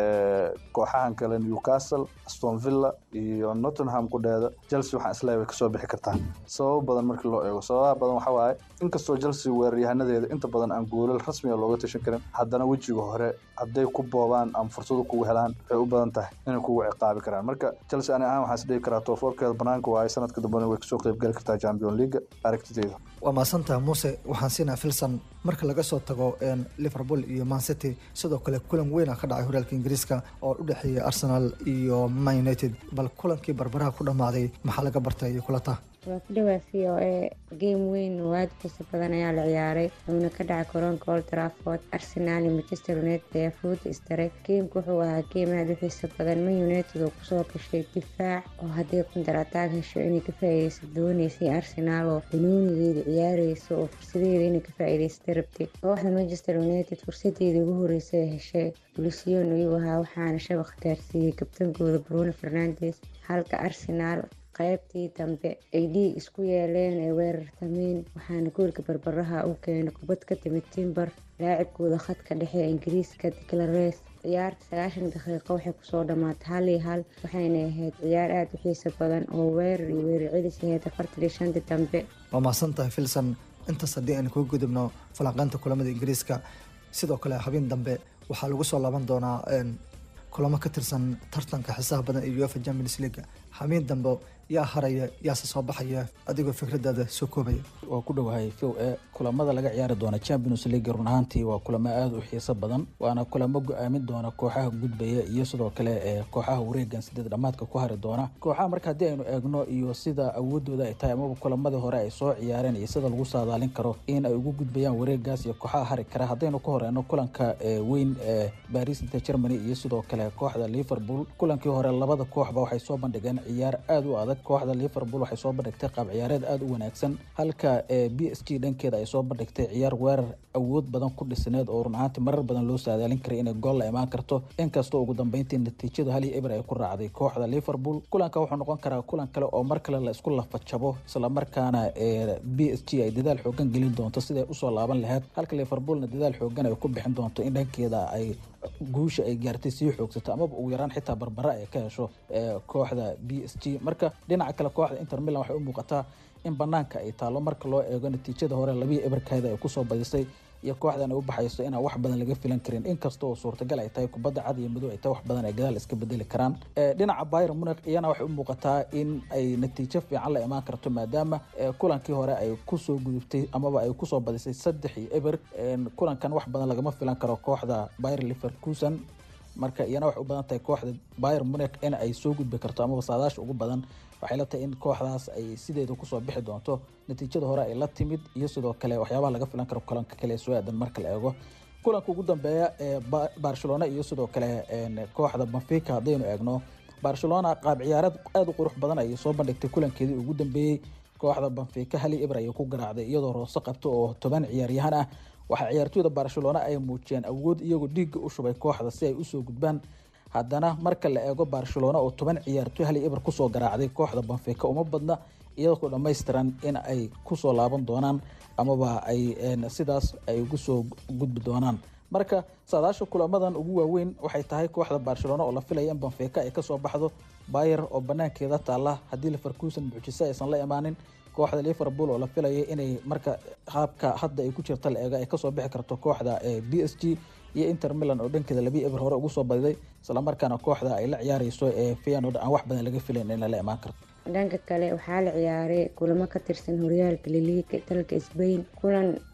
kooxahan kale Newcastle Aston Villa iyo Nottingham ku dheeda Chelsea waxaan isleeyahay ka soo bixi kartaa sabab badan markii loo eego sabab badan waxa waaye inkastoo Chelsea weeraryahannadeeda inta badan aan goolal rasmi ah looga tashan karin haddana wajiga hore hadday ku boobaan ama fursado kugu helaan waxay u badan tahay inay kugu ciqaabi karaan marka Chelsea ana ahaan waxaan isdhihi karaa toofoorkeeda banaanka waaye sanadka dambe way kasoo qayb gali kartaa Champions League aragtideeda waa maasanta Muuse waxaan siinaa Filson marka laga soo tago Liverpool iyo Man City sidoo kale kulan weyn ah ka dhacay horyaalka Ingiriiska oo u dhaxeeyay Arsenal iyo Man United bal kulankii barbaraha ku dhamaaday maxaa laga bartay kulata waa ku dhawaafay oo ee game weyn oo aad xiiso badan ayaa la ciyaaray wuxuuna ka dhacay garoonka Old Trafford Arsenal iyo Manchester United ayaa food istaray game-ku wuxuu ahaa game aad u xiiso badan Man United oo kusoo gashay difaac oo haddii counter attack hesho inay ka faa'iideyso doonaysay Arsenal oo banoonigeeda ciyaarayso oo fursadeeda inay ka faa'iideysto rabtay kooxda Manchester United fursadeedii ugu horeysay ay heshay Luciano ayuu ahaa waxaana shabaq gaarsiiyey kabtankooda Bruno Fernandes halka Arsenal qaybtii dambe ay dhiig isku yeeleen ay weerartameen waxaana goolka barbaraha u keenay kubad ka timid Timber laacibkooda khadka dhexe ee Ingiriiska Declan Rice ciyaarta sagaashan daqiiqo waxay kusoo dhamaatay hal iyo hal waxayna ahayd ciyaar aad u xiiso badan oo weerar iyo weerar celis ahayd afartan iyo shan dambe waa maasantahay Filson intaas haddii aan ku gudubno falanqaynta kulamada Ingiriiska sidoo kale habeen dambe waxaa lagu soo laaban doonaa kulamo ka tirsan tartanka xisaab badan ee UEFA Champions League habeen dambe yaa haraya yaase soo baxaya adigoo fikradaada soo koobaya waa ku dhowahay F O A kulamada laga ciyaari doona Champions League run ahaantii waa kulamo aad u xiiso badan waana kulamo go'aamin doona kooxaha gudbaya iyo sidoo kale ee kooxaha wareegan sideed dhamaadka ku hari doona kooxaha marka hadii aynu eegno iyo sida awoodooda ay tahay ama kulamada hore ay soo ciyaareen iyo sida lagu saadaalin karo in ay ugu gudbayaan wareegaas iyo kooxaha hari kara hadaynu ka horeeyno kulanka weyn ee Paris Saint-Germain iyo sidoo kale kooxda Liverpool kulankii hore labada kooxba waxay soo bandhigeen ciyaar aad u adag kooxda Liverpool waxay soo bandhigtay qaab ciyaareed aad u wanaagsan halka B S G dhankeeda ay soo bandhigtay ciyaar weerar awood badan ku dhisneed oo run ahaantii marar badan loo saadaalin karay inay gool la imaan karto inkastoo ugu dambeyntii natiijada hal iyo eber ay ku raacday kooxda Liverpool kulanka wuxuu noqon karaa kulan kale oo mar kale la isku lafajabo isla markaana B S G ay dadaal xoogan gelin doonto siday u soo laaban lahayd halka Liverpoolna dadaal xoogan ay ku bixin doonto in dhankeeda ay guusha ay gaartay si xoogsato ama ugu yaraan xitaa barbara ay ka hesho kooxda B S G marka dhinaca kale kooxda Inter Milan waxay u muuqataa in banaanka ay taalo marka loo eego natiijada hore laba eberkeeda ay ku soo badisay iyo kooxdan ay u baxayso in wax badan laga filan karin inkastoo suurtagal ay tahay kubadda cad iyo madow ay tahay wax badan ay gadaal iska bedeli karaan dhinaca Bayern Munich iyana waxay u muuqataa in ay natiijo fiican la imaan karto maadaama kulankii hore ay ku soo gudubtay amaba ay ku soo badisay saddex iyo eber kulankan wax badan lagama filan karo kooxda Bayer Leverkusen marka iyana wax u badan tahay kooxda Bayern Munich in ay soo gudbi karto amaba saadaasha ugu badan waxay la tahay in kooxdaas ay sideeda ku soo bixi doonto natiijada hore ay la timid iyo sidoo kale waxyaabaha laga filan karo kulanka kale soo aadan marka la eego kulanka ugu dambeeya ee Barcelona iyo sidoo kale kooxda Benfica hadaynu eegno Barcelona qaab ciyaareed aad u qurux badan ay soo bandhigtay kulankeedii ugu dambeeyay kooxda Benfica hal iyo eber ay ku garaacday iyadoo rooso qabto oo toban ciyaaryahan ah waxa ciyaartooyda Barcelona ay muujiyeen awood iyagoo dhiig u shubay kooxda si ay u soo gudbaan haddana marka la eego Barcelona oo toban ciyaartooy hal iyo eber ku soo garaacday kooxda Benfica uma badna iyadoo dhameystiran in ay ku soo laaban doonaan amaba ay sidaas ay ugu soo gudbi doonaan marka saadaasha kulamadan ugu waaweyn waxay tahay kooxda Barcelona oo la filayo in Benfica ay ka soo baxdo Bayer oo banaankeeda taala haddii Leverkusen mucjisa aysan la imaanin kooxda Liverpool oo la filayo inay marka qaabka hadda ay ku jirto la eego ay ka soo bixi karto kooxda B S G iyo Inter Milan oo dhankeeda laba eber hore ugu soo badiday isla markaana kooxda ay la ciyaarayso ee Feyenoord aan wax badan laga filayn in la imaan karto dhanka kale waxaa la ciyaaray kulamo ka tirsan horyaalka La Liga dalka Spain kulan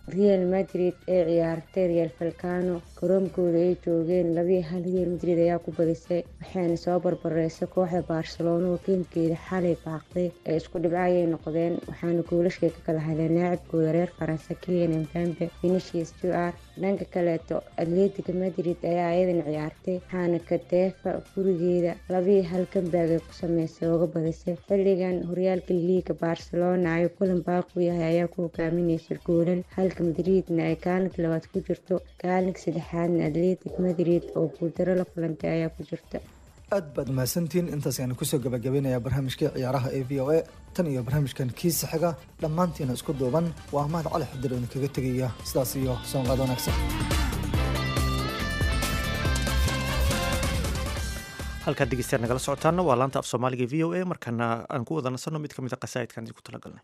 real madrid ee ciyaartay real falcano garoomkooda ay joogeen labiyo hal real madrid ayaa ku badisay waxayna soo barbareysay kooxda barcelona oo geemkeeda xalay baaqday ee isku dhibco ayay noqdeen waxaana goolashay ka kala hadleen laacibkooda reer faransa Kylian Mbappe Vinicius Junior dhanka kaleeto Atletico Madrid ayaa iyadana ciyaartay waxaana kadeefa gurigeeda labiyo hal kambaag ay ku sameysay uga badisay xilligan horyaalka liiga Barcelona ay kulan baaqu yahay ayaa ku hogaaminaysa goolal halka Madridna ay kaalinka labaad ku jirto kaalinka saddexaadna Atletico Madrid oo guuldaro la kulantay ayaa ku jirta. aad baad mahadsantiin intaas ayaan kusoo gabagabeynayaa barnaamijkii ciyaaraha ee v o a tan iyo barnaamijkan kiisa xiga dhammaantiina isku duuban waa mahad cali xadir oo kaga tegaya sidaas iyo soonqaad wanaagsan. halkaad dhegeystayaal nagala socotaana waa laanta af soomaaliga v o a markana aan ku wada nasanno mid ka mid a qasaa'idkan idinku talagalnay.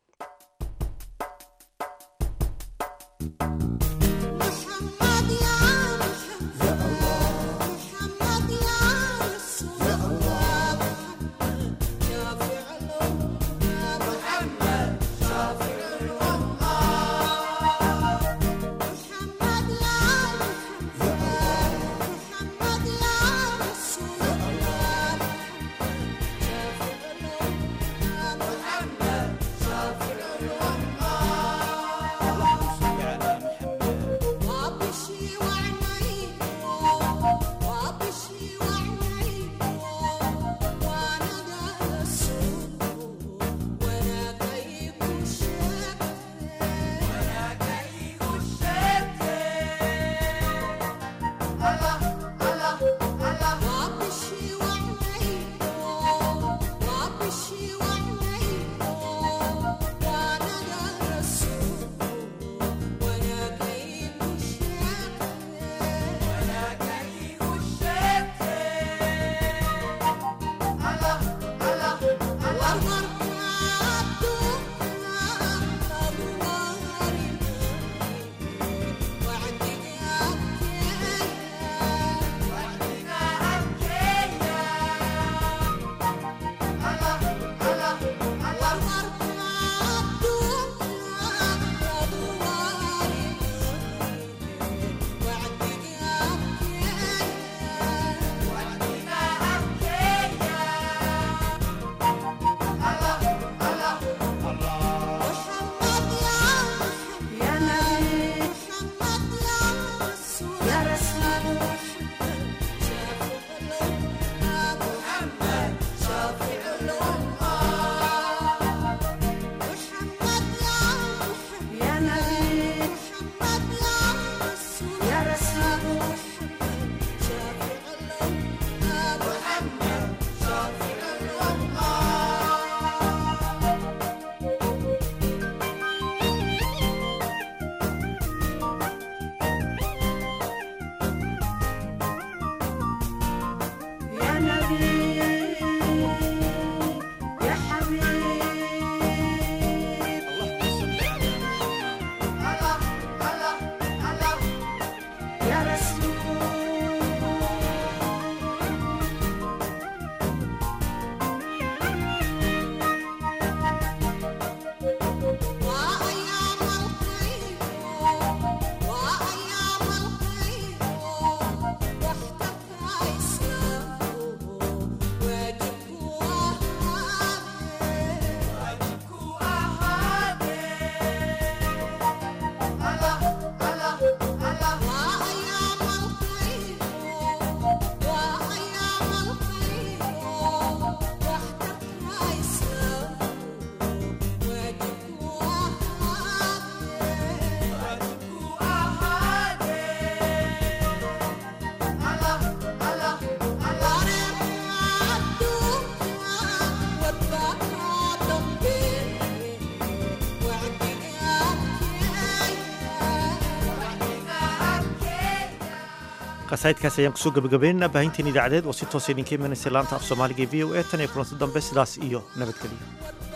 qasaa'idkaas ayaan kusoo gabagabeynaa baahinteen idaacadeed oo si toos idinka imanaysa laanta af soomaaliga ee v o a tan iyo kulanti dambe sidaas iyo nabadgelyo.